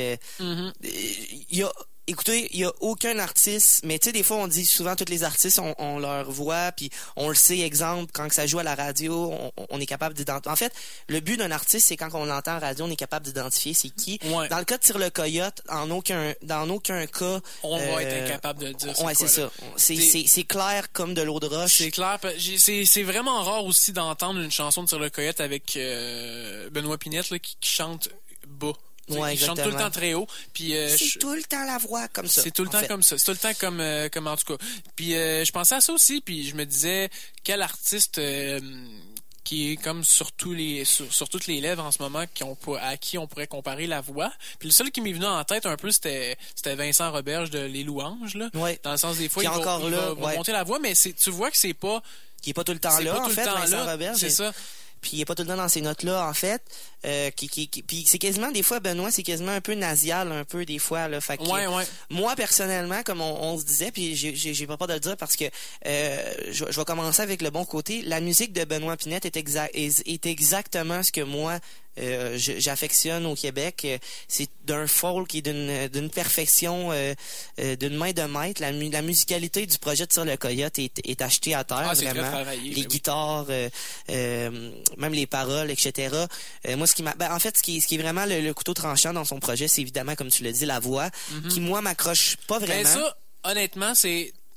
Écoutez, il y a aucun artiste, mais tu sais, des fois, on dit souvent, tous les artistes, on leur voit, puis on le sait, exemple, quand ça joue à la radio, on est capable d'identifier. En fait, le but d'un artiste, c'est quand on l'entend à la radio, on est capable d'identifier c'est qui. Ouais. Dans le cas de Tire le Coyote, dans aucun cas... On va être incapable de le dire. Ouais, c'est ça. C'est clair comme de l'eau de roche. C'est clair. C'est vraiment rare aussi d'entendre une chanson de Tire le Coyote avec Benoît Pinette, là, qui chante bas. Il chante tout le temps très haut. Puis c'est tout le temps la voix comme ça. C'est tout le temps comme ça. C'est tout le temps comme en tout cas. Puis je pensais à ça aussi, puis je me disais quel artiste qui est comme sur toutes les lèvres en ce moment à qui on pourrait comparer la voix. Puis le seul qui m'est venu en tête un peu c'était Vincent Roberge de Les Louanges là. Ouais. Dans le sens des fois il va monter la voix, mais tu vois que c'est pas qui est pas tout le temps là en fait Vincent Roberge. C'est ça. Puis il est pas tout le temps dans ces notes-là, en fait. Puis c'est quasiment, des fois, Benoît, c'est quasiment un peu nasial, un peu, des fois, là. Fait que, moi, personnellement, comme on se disait, puis j'ai pas peur de le dire parce que je vais commencer avec le bon côté. La musique de Benoît Pinette est exactement ce que moi, j'affectionne au Québec. C'est d'un folk et d'une perfection, d'une main de maître. La musicalité du projet de Tire le Coyote est achetée à terre, vraiment. Les guitares, même les paroles, etc. Moi, en fait, ce qui est vraiment le couteau tranchant dans son projet, c'est évidemment, comme tu l'as dit, la voix, qui, moi, m'accroche pas vraiment. Mais ça, honnêtement, c'est...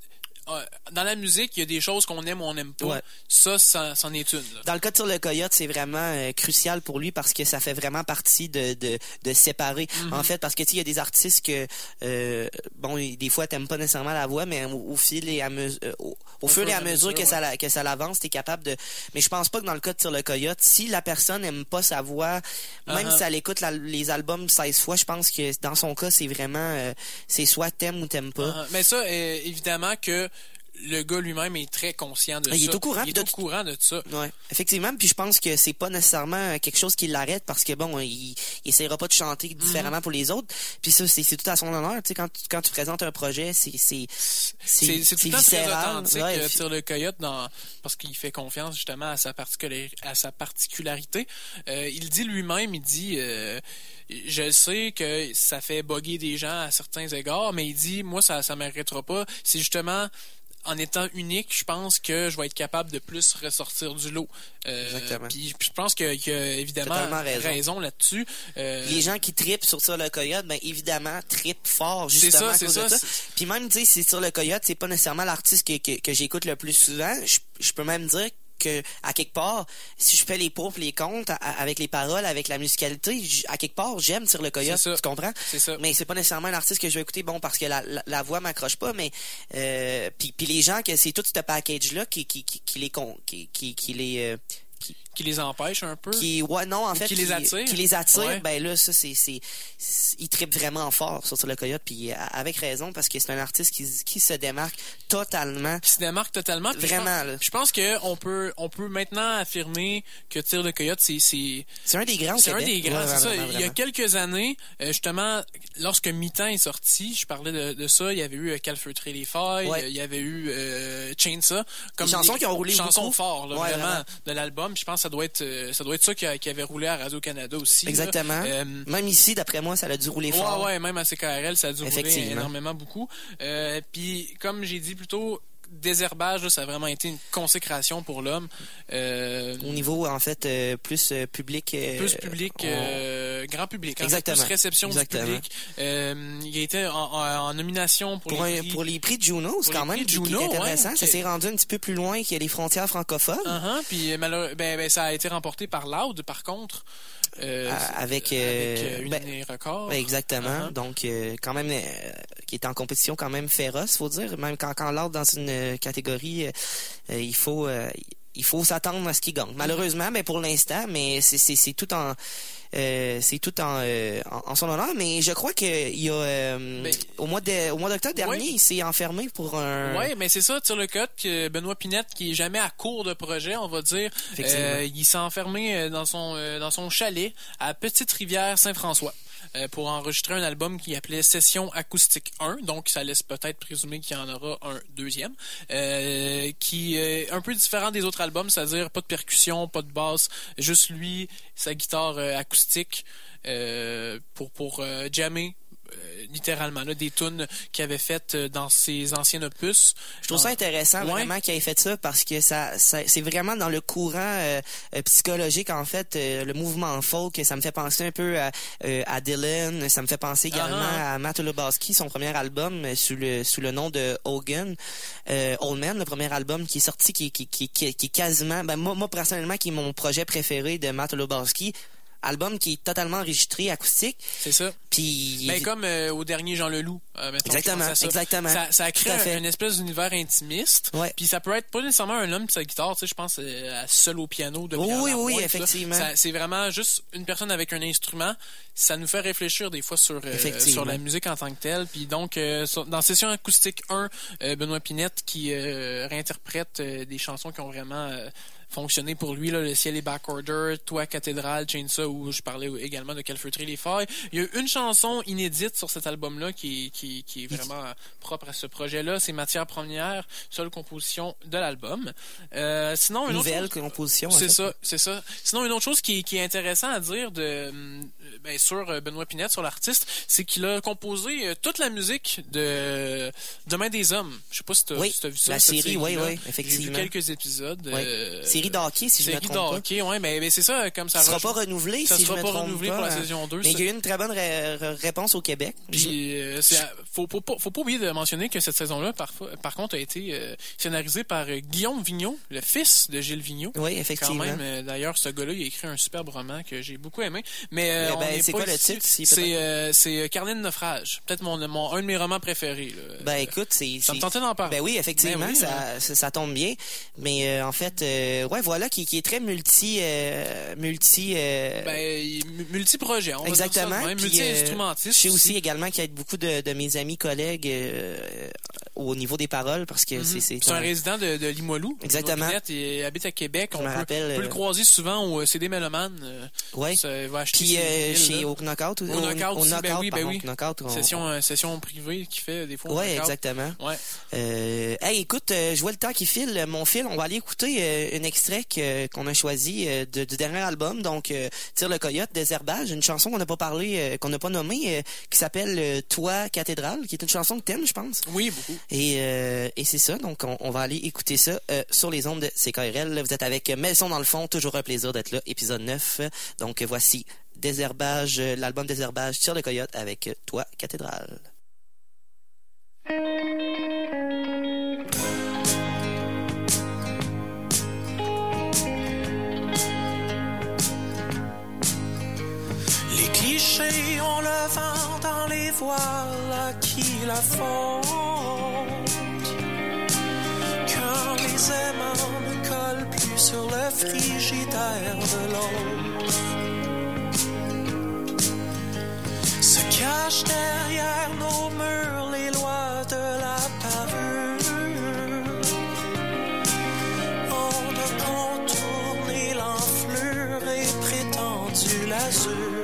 dans la musique, il y a des choses qu'on aime ou on n'aime pas. Ouais. Ça, c'en est une. Là. Dans le cas de Tire le Coyote, c'est vraiment crucial pour lui parce que ça fait vraiment partie de séparer. En fait, parce que tu sais, il y a des artistes que bon, des fois t'aimes pas nécessairement la voix, mais au fur et à mesure que ça l'avance, t'es capable de. Mais je pense pas que dans le cas de Tire le Coyote, si la personne aime pas sa voix, même si elle écoute les albums 16 fois, je pense que dans son cas, c'est vraiment c'est soit t'aimes ou t'aimes pas. Mais ça, évidemment que le gars lui-même est très conscient de ça. Il est au courant. Il est au courant de ça. Ouais, effectivement. Puis je pense que c'est pas nécessairement quelque chose qui l'arrête parce que bon, il essaiera pas de chanter différemment pour les autres. Puis ça, c'est tout à son honneur. Tu sais, quand tu présentes un projet, c'est tout le temps très authentique. Tire le Coyote parce qu'il fait confiance justement à sa particularité. Il dit lui-même, je sais que ça fait bugger des gens à certains égards, mais il dit, moi, ça m'arrêtera pas. C'est justement en étant unique, je pense que je vais être capable de plus ressortir du lot. Exactement. Puis je pense qu'il y a évidemment raison là-dessus. Les gens qui trippent sur Tire le Coyote, ben évidemment trippent fort justement à cause de ça. Puis même tu sais, c'est Tire le Coyote, c'est pas nécessairement l'artiste que j'écoute le plus souvent. Je peux même dire que à quelque part, si je fais les pour et les contre avec les paroles, avec la musicalité, à quelque part, j'aime Tire le Coyote, tu comprends? C'est ça. Mais c'est pas nécessairement un artiste que je vais écouter, bon, parce que la voix m'accroche pas, mais puis les gens que c'est tout ce package là qui les empêche un peu. Qui les attire. Ouais. Ben là, ça, il trippe vraiment fort sur le Coyote, puis avec raison, parce que c'est un artiste qui se démarque totalement. Qui se démarque totalement. Vraiment, là. Je pense que on peut maintenant affirmer que Tire le Coyote, c'est un des grands. C'est un des grands, c'est ça. Vraiment. Il y a quelques années, justement, lorsque Mi-temps est sorti, je parlais de ça, il y avait eu Calfeutrer les failles, il y avait eu Chainsaw. Comme des chansons qui ont roulé chansons beaucoup. forts, là, vraiment, de l'album. Je pense que ça doit être ça qui avait roulé à Radio-Canada aussi. Exactement. Même ici, d'après moi, ça a dû rouler fort. Ouais, même à CKRL, ça a dû rouler énormément beaucoup. Puis, comme j'ai dit plus tôt, Désherbage, là, ça a vraiment été une consécration pour l'homme. Au niveau, en fait, plus public. Grand public. Exactement. Plus réception du public. Il a été en nomination pour les prix de Juno, c'est quand même intéressant. Ça s'est rendu un petit peu plus loin que les frontières francophones. Puis ça a été remporté par Loud, par contre. Avec une record. Exactement. Donc, quand même, qui est en compétition quand même féroce, faut dire. Même quand Loud dans une catégorie, il faut s'attendre à ce qu'il gagne. Malheureusement, mais pour l'instant, mais c'est tout en son honneur, mais je crois qu'il y a au mois d'octobre dernier, il s'est enfermé pour un. Oui, mais c'est ça, Tire le Coyote, que Benoît Pinette, qui est jamais à court de projet, on va dire, il s'est enfermé dans son chalet à Petite-Rivière-Saint-François. Pour enregistrer un album qui appelait Session Acoustique 1, donc ça laisse peut-être présumer qu'il y en aura un deuxième, qui est un peu différent des autres albums, c'est-à-dire pas de percussion, pas de basse, juste lui, sa guitare acoustique pour jammer. Littéralement, là, des tunes qu'il avait faites dans ses anciens opus. Je trouve ça intéressant vraiment qu'il ait fait ça parce que ça c'est vraiment dans le courant psychologique, en fait, le mouvement folk. Ça me fait penser un peu à Dylan, ça me fait penser également à Matt Lubowski, son premier album sous le nom de Hogan, Old Man, le premier album qui est sorti, qui est quasiment, moi personnellement, qui est mon projet préféré de Matt Lubowski. Album qui est totalement enregistré acoustique. C'est ça. Puis comme au dernier Jean Leloup. Exactement. Ça a créé une espèce d'univers intimiste. Ouais. Puis ça peut être pas nécessairement un homme et sa guitare, tu sais, je pense seul au piano de Oui, effectivement. C'est vraiment juste une personne avec un instrument. Ça nous fait réfléchir des fois sur la musique en tant que telle. Puis donc dans Session Acoustique 1, Benoît Pinette qui réinterprète des chansons qui ont vraiment fonctionné pour lui, là, Le ciel est backorder, Toi cathédrale, Chainsaw, où je parlais également de Calfeutrer les failles. Il y a une chanson inédite sur cet album-là qui est vraiment propre à ce projet-là. C'est Matière première, seule composition de l'album. Sinon, une nouvelle composition. C'est ça. Sinon, une autre chose qui est intéressant à dire sur Benoît Pinette, sur l'artiste, c'est qu'il a composé toute la musique de Demain des hommes. Je sais pas si tu as vu ça. La série, oui, effectivement. J'ai vu quelques épisodes. Série d'hockey, si je me trompe pas. Série d'hockey, oui, mais c'est ça, comme ça. Ça sera pas renouvelé, si je me trompe pas. Ça sera pas renouvelé pour la saison 2. Mais il y a eu une très bonne réponse au Québec. Puis, c'est faut pas oublier de mentionner que cette saison-là, par contre, a été scénarisée par Guillaume Vigneault, le fils de Gilles Vigneault. Oui, effectivement. Quand même, d'ailleurs, ce gars-là, il a écrit un superbe roman que j'ai beaucoup aimé. Mais c'est quoi le titre? C'est Carnet de naufrage. Peut-être un de mes romans préférés. Là. Ben écoute, ça me tentait d'en parler. Ben oui, effectivement, ben oui, ça tombe bien. Mais en fait, ouais, voilà, qui est très multi-projet. Exactement. Multi-instrumentiste. Je sais aussi également qu'il y a beaucoup de mes amis collègues au niveau des paroles parce que c'est un résident de Limoilou. Exactement. Il habite à Québec. On peut le croiser souvent au CD Mélomane. Ouais. Va acheter puis chez au Knockout. Au Knockout aussi, ben oui. Knockout, session privée qui fait des fois. Ouais, exactement. Ouais. Hey, écoute, je vois le temps qui file. Mon fil, on va aller écouter un extrait qu'on a choisi du dernier album. Donc, Tire le Coyote, Désherbage, une chanson qu'on n'a pas parlé, qu'on n'a pas nommée, qui s'appelle Toi, Cathédrale, qui est une chanson que t'aimes, je pense. Oui, beaucoup. Et c'est ça. Donc, on va aller écouter ça sur les ondes de CKRL. Vous êtes avec Melson dans le fond. Toujours un plaisir d'être là. Épisode 9. Donc, voici Désherbage, l'album Désherbage, Tire le Coyote avec Toi, Cathédrale. Les clichés ont le vent dans les voiles à qui la faute. Quand les aimants ne collent plus sur le frigidaire de l'autre, se cachent derrière nos murs les lois de la parure. On a contourné l'enflure et prétendu l'azur.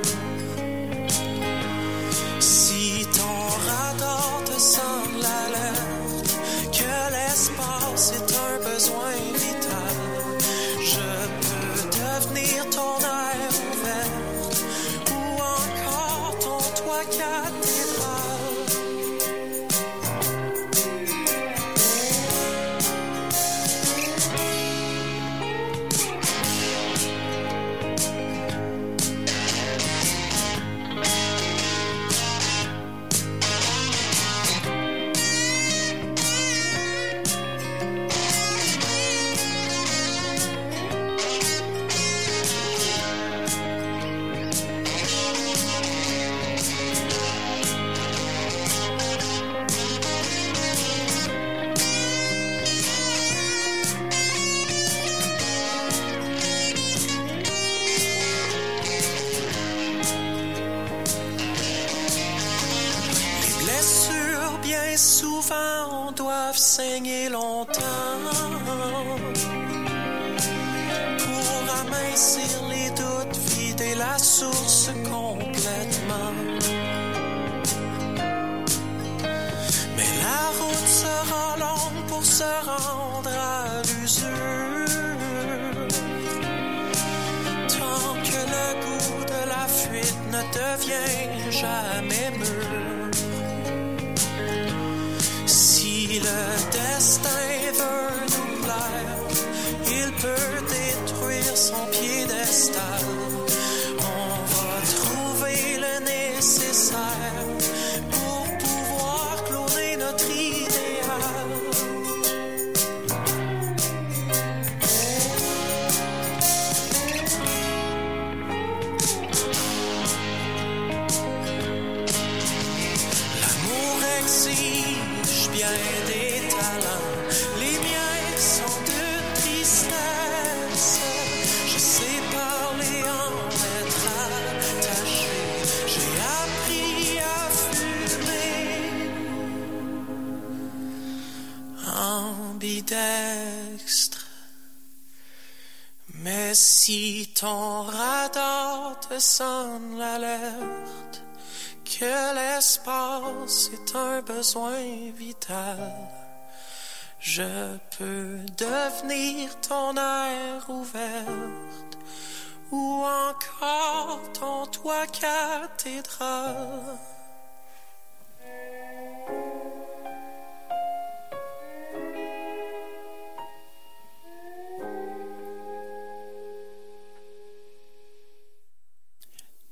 Si ton radar te semble alerte, que l'espace est un besoin vital, je peux devenir ton air ouvert ou encore ton toit cathédrale. Souvent doivent saigner longtemps pour amincir les doutes, vider la source complètement. Mais la route sera longue pour se rendre à l'usure, tant que le goût de la fuite ne devient jamais mûr. Si le destin veut nous plaire, il peut détruire son piédestal. On va trouver le nécessaire pour pouvoir cloner notre idéal. L'amour exige bien des talents, les miens sont d'une tristesse. Je sais parler en être attaché, j'ai appris à fumer ambidextre. Mais si ton radar te sonne l'alerte, que l'espace est un besoin vital, je peux devenir ton air ouverte ou encore ton toit cathédrale.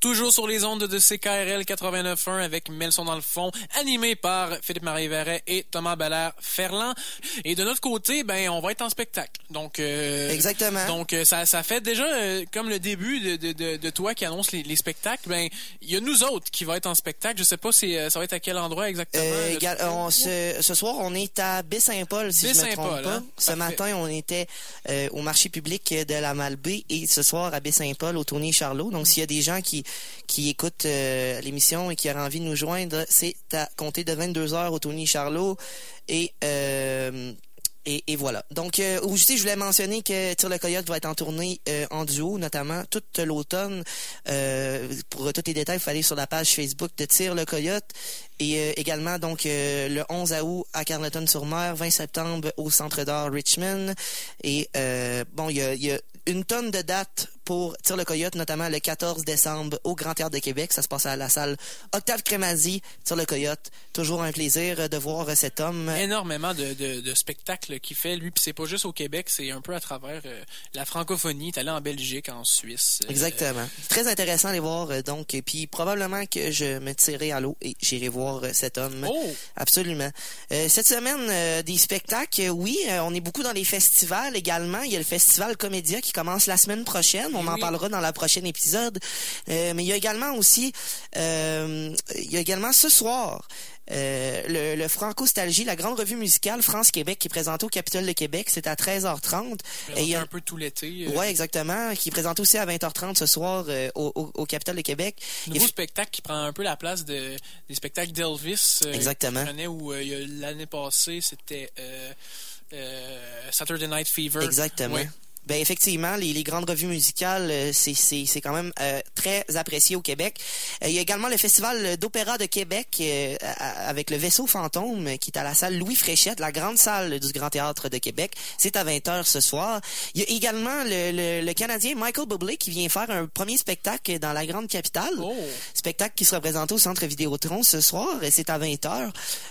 toujours sur les ondes de CKRL 89.1 avec Melson dans le fond, animé par Philippe-Marie Verret et Thomas Belair-Ferland. Et de notre côté, ben on va être en spectacle. Donc exactement. Donc ça fait déjà comme le début de toi qui annonce les spectacles. Ben il y a nous autres qui va être en spectacle. Je sais pas si ça va être à quel endroit exactement. Ce soir, on est à Baie-Saint-Paul, si je me trompe pas. Hein? Ce matin, on était au marché public de la Malbaie et ce soir à Baie-Saint-Paul au Tony Charlot. Donc s'il y a des gens qui écoutent l'émission et qui auraient envie de nous joindre, c'est à compter de 22h au Tony Charlot et voilà. Donc, aussi, je voulais mentionner que Tire le Coyote va être en tournée en duo, notamment toute l'automne. Pour tous les détails, il faut aller sur la page Facebook de Tire le Coyote. Et également, donc, le 11 août à Carleton-sur-Mer, 20 septembre au Centre d'art Richmond. Et bon, il y a une tonne de dates pour Tire le Coyote, notamment le 14 décembre au Grand Théâtre de Québec. Ça se passe à la salle Octave Crémazie. Tire le Coyote. Toujours un plaisir de voir cet homme. Énormément de spectacles qu'il fait, lui. Puis c'est pas juste au Québec, c'est un peu à travers la francophonie. Il est allé en Belgique, en Suisse. Exactement. Très intéressant à les voir. Donc, et puis probablement que je me tirerai à l'eau et j'irai voir cet homme. Oh! Absolument. Cette semaine, des spectacles, oui, on est beaucoup dans les festivals également. Il y a le festival Comédia qui commence la semaine prochaine. On en parlera dans le prochain épisode. Mais il y a également aussi, ce soir, le Franco-Stalgie, la grande revue musicale France-Québec qui est présentée au Capitole de Québec. C'est à 13h30. Et il y a un peu tout l'été. Ouais, exactement. Qui est présenté aussi à 20h30 ce soir au Capitole de Québec. Nouveau spectacle qui prend un peu la place des spectacles d'Elvis. Exactement. Où l'année passée, c'était Saturday Night Fever. Exactement. Ouais. Ben effectivement, les grandes revues musicales, c'est quand même très apprécié au Québec. Il y a également le Festival d'opéra de Québec avec le Vaisseau Fantôme qui est à la salle Louis Fréchette, la grande salle du Grand Théâtre de Québec. C'est à 20h ce soir. Il y a également le Canadien Michael Bublé qui vient faire un premier spectacle dans la grande capitale. Oh. Spectacle qui sera présenté au Centre Vidéotron ce soir. C'est à 20h.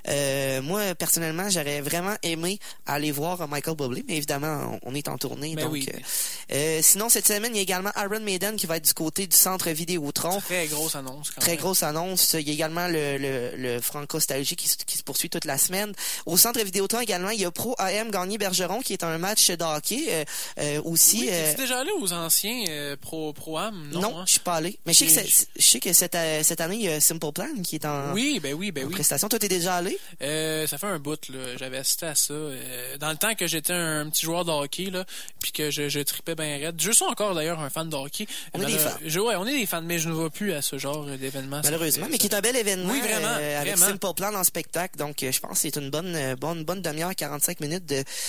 Moi, personnellement, j'aurais vraiment aimé aller voir Michael Bublé, mais évidemment, on est en tournée. Ben donc, oui. Sinon, cette semaine, il y a également Iron Maiden qui va être du côté du Centre Vidéotron. Très grosse annonce. Grosse annonce. Il y a également le Franco-Stalgie qui se poursuit toute la semaine. Au Centre Vidéotron également, il y a Pro AM Gagné-Bergeron qui est un match de hockey aussi. Oui, es-tu déjà allé aux anciens Pro Am? Non, hein? Je suis pas allé. Mais je sais que cette année, il y a Simple Plan qui est en prestation. Toi, t'es déjà allé? Ça fait un bout, là. J'avais assisté à ça. Dans le temps que j'étais un petit joueur de hockey, là, puis que je tripais bien raide. Je suis encore d'ailleurs un fan de hockey. On est des fans. On est des fans, mais je ne vais plus à ce genre d'événement. Malheureusement, mais qui est un bel événement. Oui, vraiment. Avec Simple Plan en spectacle. Donc, je pense que c'est une bonne demi-heure, 45 minutes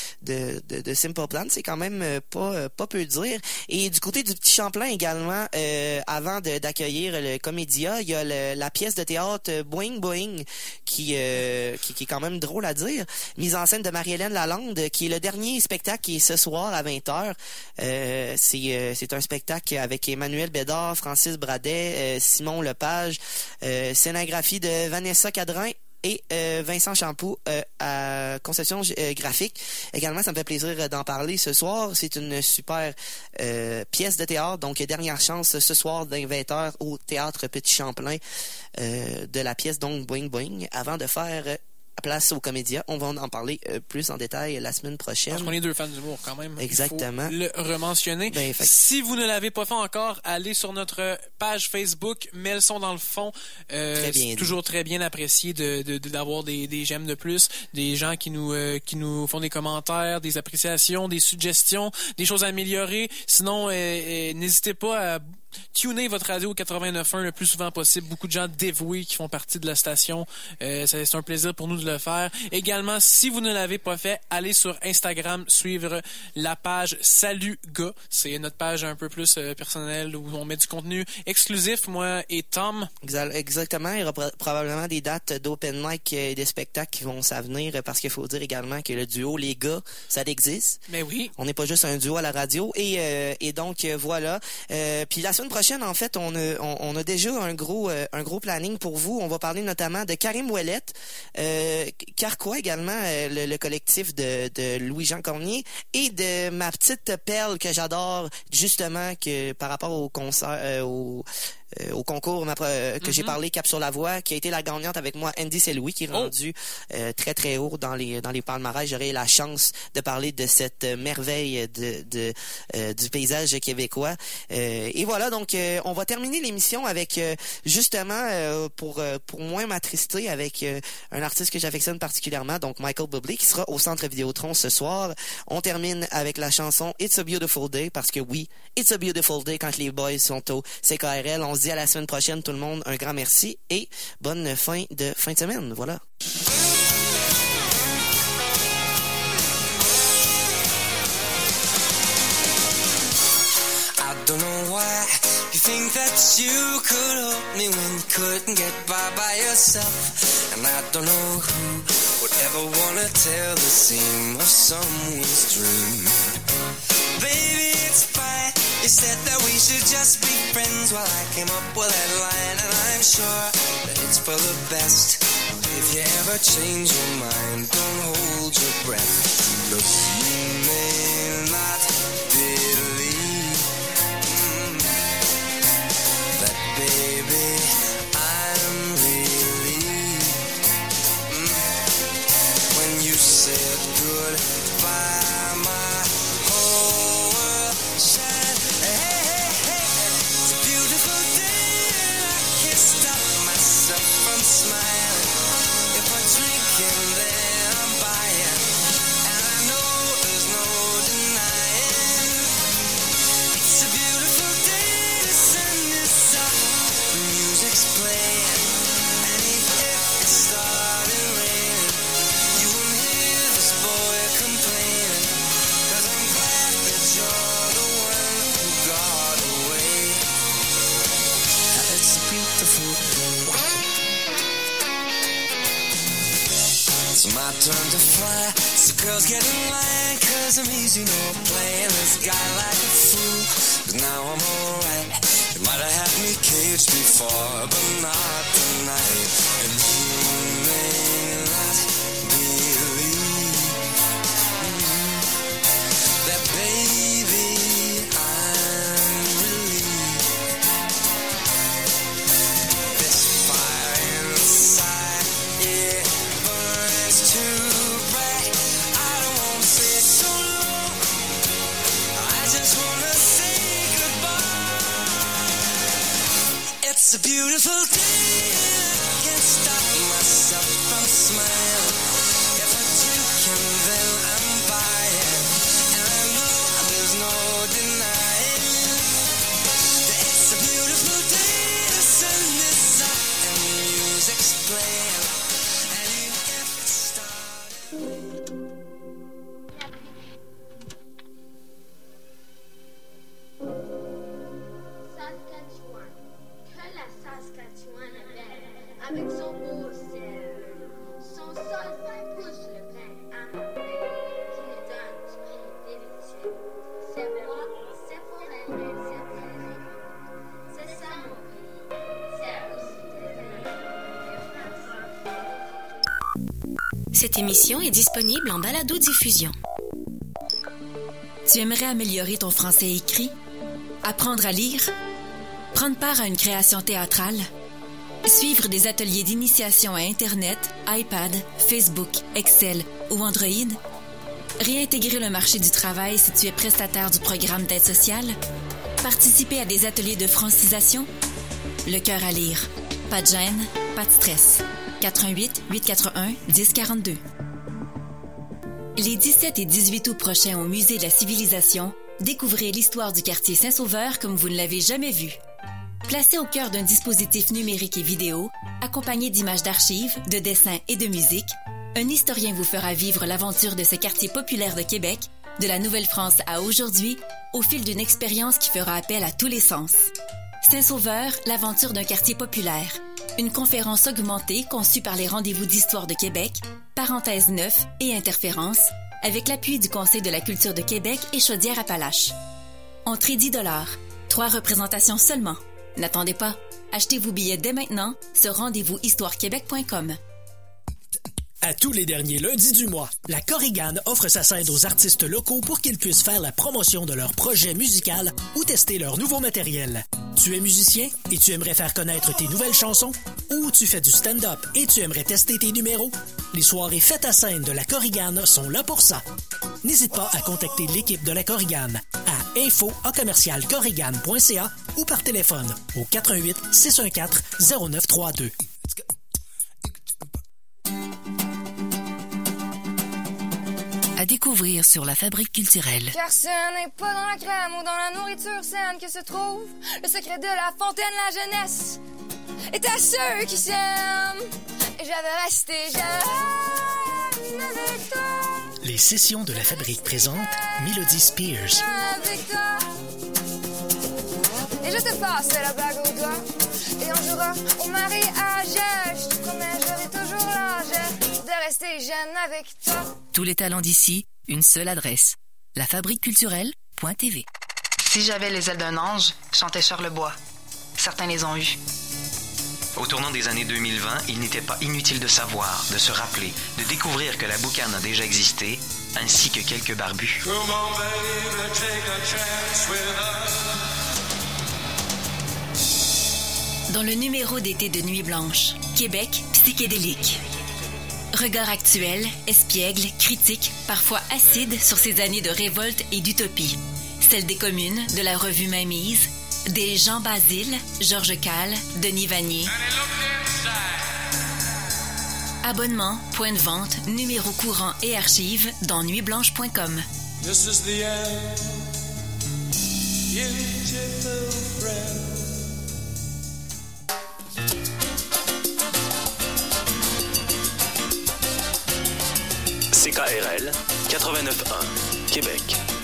de Simple Plan. C'est quand même pas peu dire. Et du côté du Petit Champlain également, avant d'accueillir le Comédia, il y a la pièce de théâtre Boing Boing qui est quand même drôle à dire. Mise en scène de Marie-Hélène Lalande, qui est le dernier spectacle qui est ce soir à 20h. C'est un spectacle avec Emmanuel Bédard, Francis Bradet, Simon Lepage, scénographie de Vanessa Cadrin et Vincent Champoux à conception graphique. Également, ça me fait plaisir d'en parler ce soir. C'est une super pièce de théâtre. Donc, dernière chance ce soir d'un 20h au Théâtre Petit Champlain de la pièce donc Boing Boing. Avant de faire place aux comédiens. On va en parler plus en détail la semaine prochaine. Parce qu'on est deux fans d'humour quand même. Exactement. Il faut le rementionner. Si vous ne l'avez pas fait encore, allez sur notre page Facebook Melson dans le fond. C'est toujours très bien apprécié d'avoir des j'aime de plus, des gens qui nous font des commentaires, des appréciations, des suggestions, des choses à améliorer. Sinon, n'hésitez pas à tunez votre radio au 89.1 le plus souvent possible. Beaucoup de gens dévoués qui font partie de la station. C'est un plaisir pour nous de le faire. Également, si vous ne l'avez pas fait, allez sur Instagram, suivre la page Salut gars. C'est notre page un peu plus personnelle où on met du contenu exclusif, moi et Tom. Exactement. Il y aura probablement des dates d'open mic et des spectacles qui vont s'avenir parce qu'il faut dire également que le duo Les Gars, ça existe. Mais oui. On n'est pas juste un duo à la radio. Et donc, voilà. Puis la semaine prochaine, en fait, on a déjà un gros planning pour vous. On va parler notamment de Karim Ouellette, Carquois également, le collectif de Louis-Jean Cormier, et de ma petite perle que j'adore, justement, que par rapport au concert, au concours que j'ai parlé, Cap sur la voie, qui a été la gagnante avec moi, Andy Saint-Louis, qui est rendu très très haut dans les palmarès. J'aurai la chance de parler de cette merveille du paysage québécois. Et voilà, donc on va terminer l'émission avec justement pour moins m'attrister avec un artiste que j'affectionne particulièrement, donc Michael Bublé, qui sera au Centre Vidéotron ce soir. On termine avec la chanson It's a Beautiful Day, parce que oui, It's a Beautiful Day quand les boys sont au CKRL. On se dit à la semaine prochaine, tout le monde. Un grand merci et bonne fin de semaine. Voilà. I don't know why you think that you could help me when you couldn't get by yourself. And I don't know who would ever wanna tell the seam of someone's dream. Baby, it's fine. You said that we should just be friends while I came up with that line. And I'm sure that it's for the best. If you ever change your mind, don't hold your breath. Look, you may not believe that, baby, I'm relieved. When you said goodbye, my whole world shined. Hey, it's a beautiful day and I can't stop myself from smiling. If I drink and then I'm buying, and I know there's no denying. It's a beautiful day, the sun is up, the music's playing, and even if it started raining, you won't hear this boy complaining, 'cause I'm glad that you're the one who got away. It's a beautiful day. It's my turn to fly, so girls get in line, 'cause I'm easy, no playing this guy like a fool. 'Cause now I'm alright. You might have had me caged before, but not tonight. And you may not believe that, baby, I'm relieved. This fire inside, it burns too bright. I don't wanna say so long, I just wanna say goodbye. It's a beautiful day and I can't stop myself from smiling. If I drink and then I'm buying, and I know there's no denying that it's a beautiful day, the sun is up and the music's playing, and even if it started. Saskatchewan, que la Saskatchewan est belle, avec son beau ciel. Son sol pousse le pain à mon père, qui nous donne du pain délicieux. Ses bois, ses forêts, ses prairies. C'est ça mon pays, c'est aussi des amis. Cette émission est disponible en balado-diffusion. Tu aimerais améliorer ton français écrit? Apprendre à lire? Prendre part à une création théâtrale? Suivre des ateliers d'initiation à Internet, iPad, Facebook, Excel ou Android? Réintégrer le marché du travail si tu es prestataire du programme d'aide sociale? Participer à des ateliers de francisation? Le cœur à lire. Pas de gêne, pas de stress. 88 841 1042. Les 17 et 18 août prochains au Musée de la Civilisation, découvrez l'histoire du quartier Saint-Sauveur comme vous ne l'avez jamais vu. Placé au cœur d'un dispositif numérique et vidéo, accompagné d'images d'archives, de dessins et de musique, un historien vous fera vivre l'aventure de ce quartier populaire de Québec, de la Nouvelle-France à aujourd'hui, au fil d'une expérience qui fera appel à tous les sens. Saint-Sauveur, l'aventure d'un quartier populaire. Une conférence augmentée conçue par les Rendez-vous d'Histoire de Québec, Parenthèse 9 et Interférences, avec l'appui du Conseil de la culture de Québec et Chaudière-Appalaches. Entrée $10. 3 représentations seulement. N'attendez pas. Achetez vos billets dès maintenant sur rendez-vous-histoirequebec.com. À tous les derniers lundis du mois, la Korrigan offre sa scène aux artistes locaux pour qu'ils puissent faire la promotion de leur projet musical ou tester leur nouveau matériel. Tu es musicien et tu aimerais faire connaître tes nouvelles chansons? Ou tu fais du stand-up et tu aimerais tester tes numéros? Les soirées Fêtes à scène de la Korrigan sont là pour ça. N'hésite pas à contacter l'équipe de la Korrigan à info@korrigan.ca ou par téléphone au 88 614 0932. À découvrir sur la Fabrique culturelle. Car ce n'est pas dans la crème ou dans la nourriture saine que se trouve le secret de la fontaine, la jeunesse est à ceux qui s'aiment. Et j'avais resté jeune avec toi. Les sessions de la Fabrique présentent Melody Spears. Avec toi. Et je te passe la bague au doigt. Et on jouera au mariage. Je te promets, j'aurai toujours l'âge de rester jeune avec toi. Tous les talents d'ici, une seule adresse. lafabriqueculturelle.tv. Si j'avais les ailes d'un ange, chantait Charles Bois. Certains les ont eues. Au tournant des années 2020, il n'était pas inutile de savoir, de se rappeler, de découvrir que la boucane a déjà existé, ainsi que quelques barbus. Come on, baby, take a chance with us. Dans le numéro d'été de Nuit Blanche, Québec psychédélique. Regard actuel, espiègle, critique, parfois acide sur ces années de révolte et d'utopie. Celle des communes, de la revue Mainmise, des Jean Basile, Georges Calle, Denis Vanier. Abonnement, point de vente, numéro courant et archives dans nuitblanche.com. This is the end, beautiful friend. CKRL 89.1 Québec.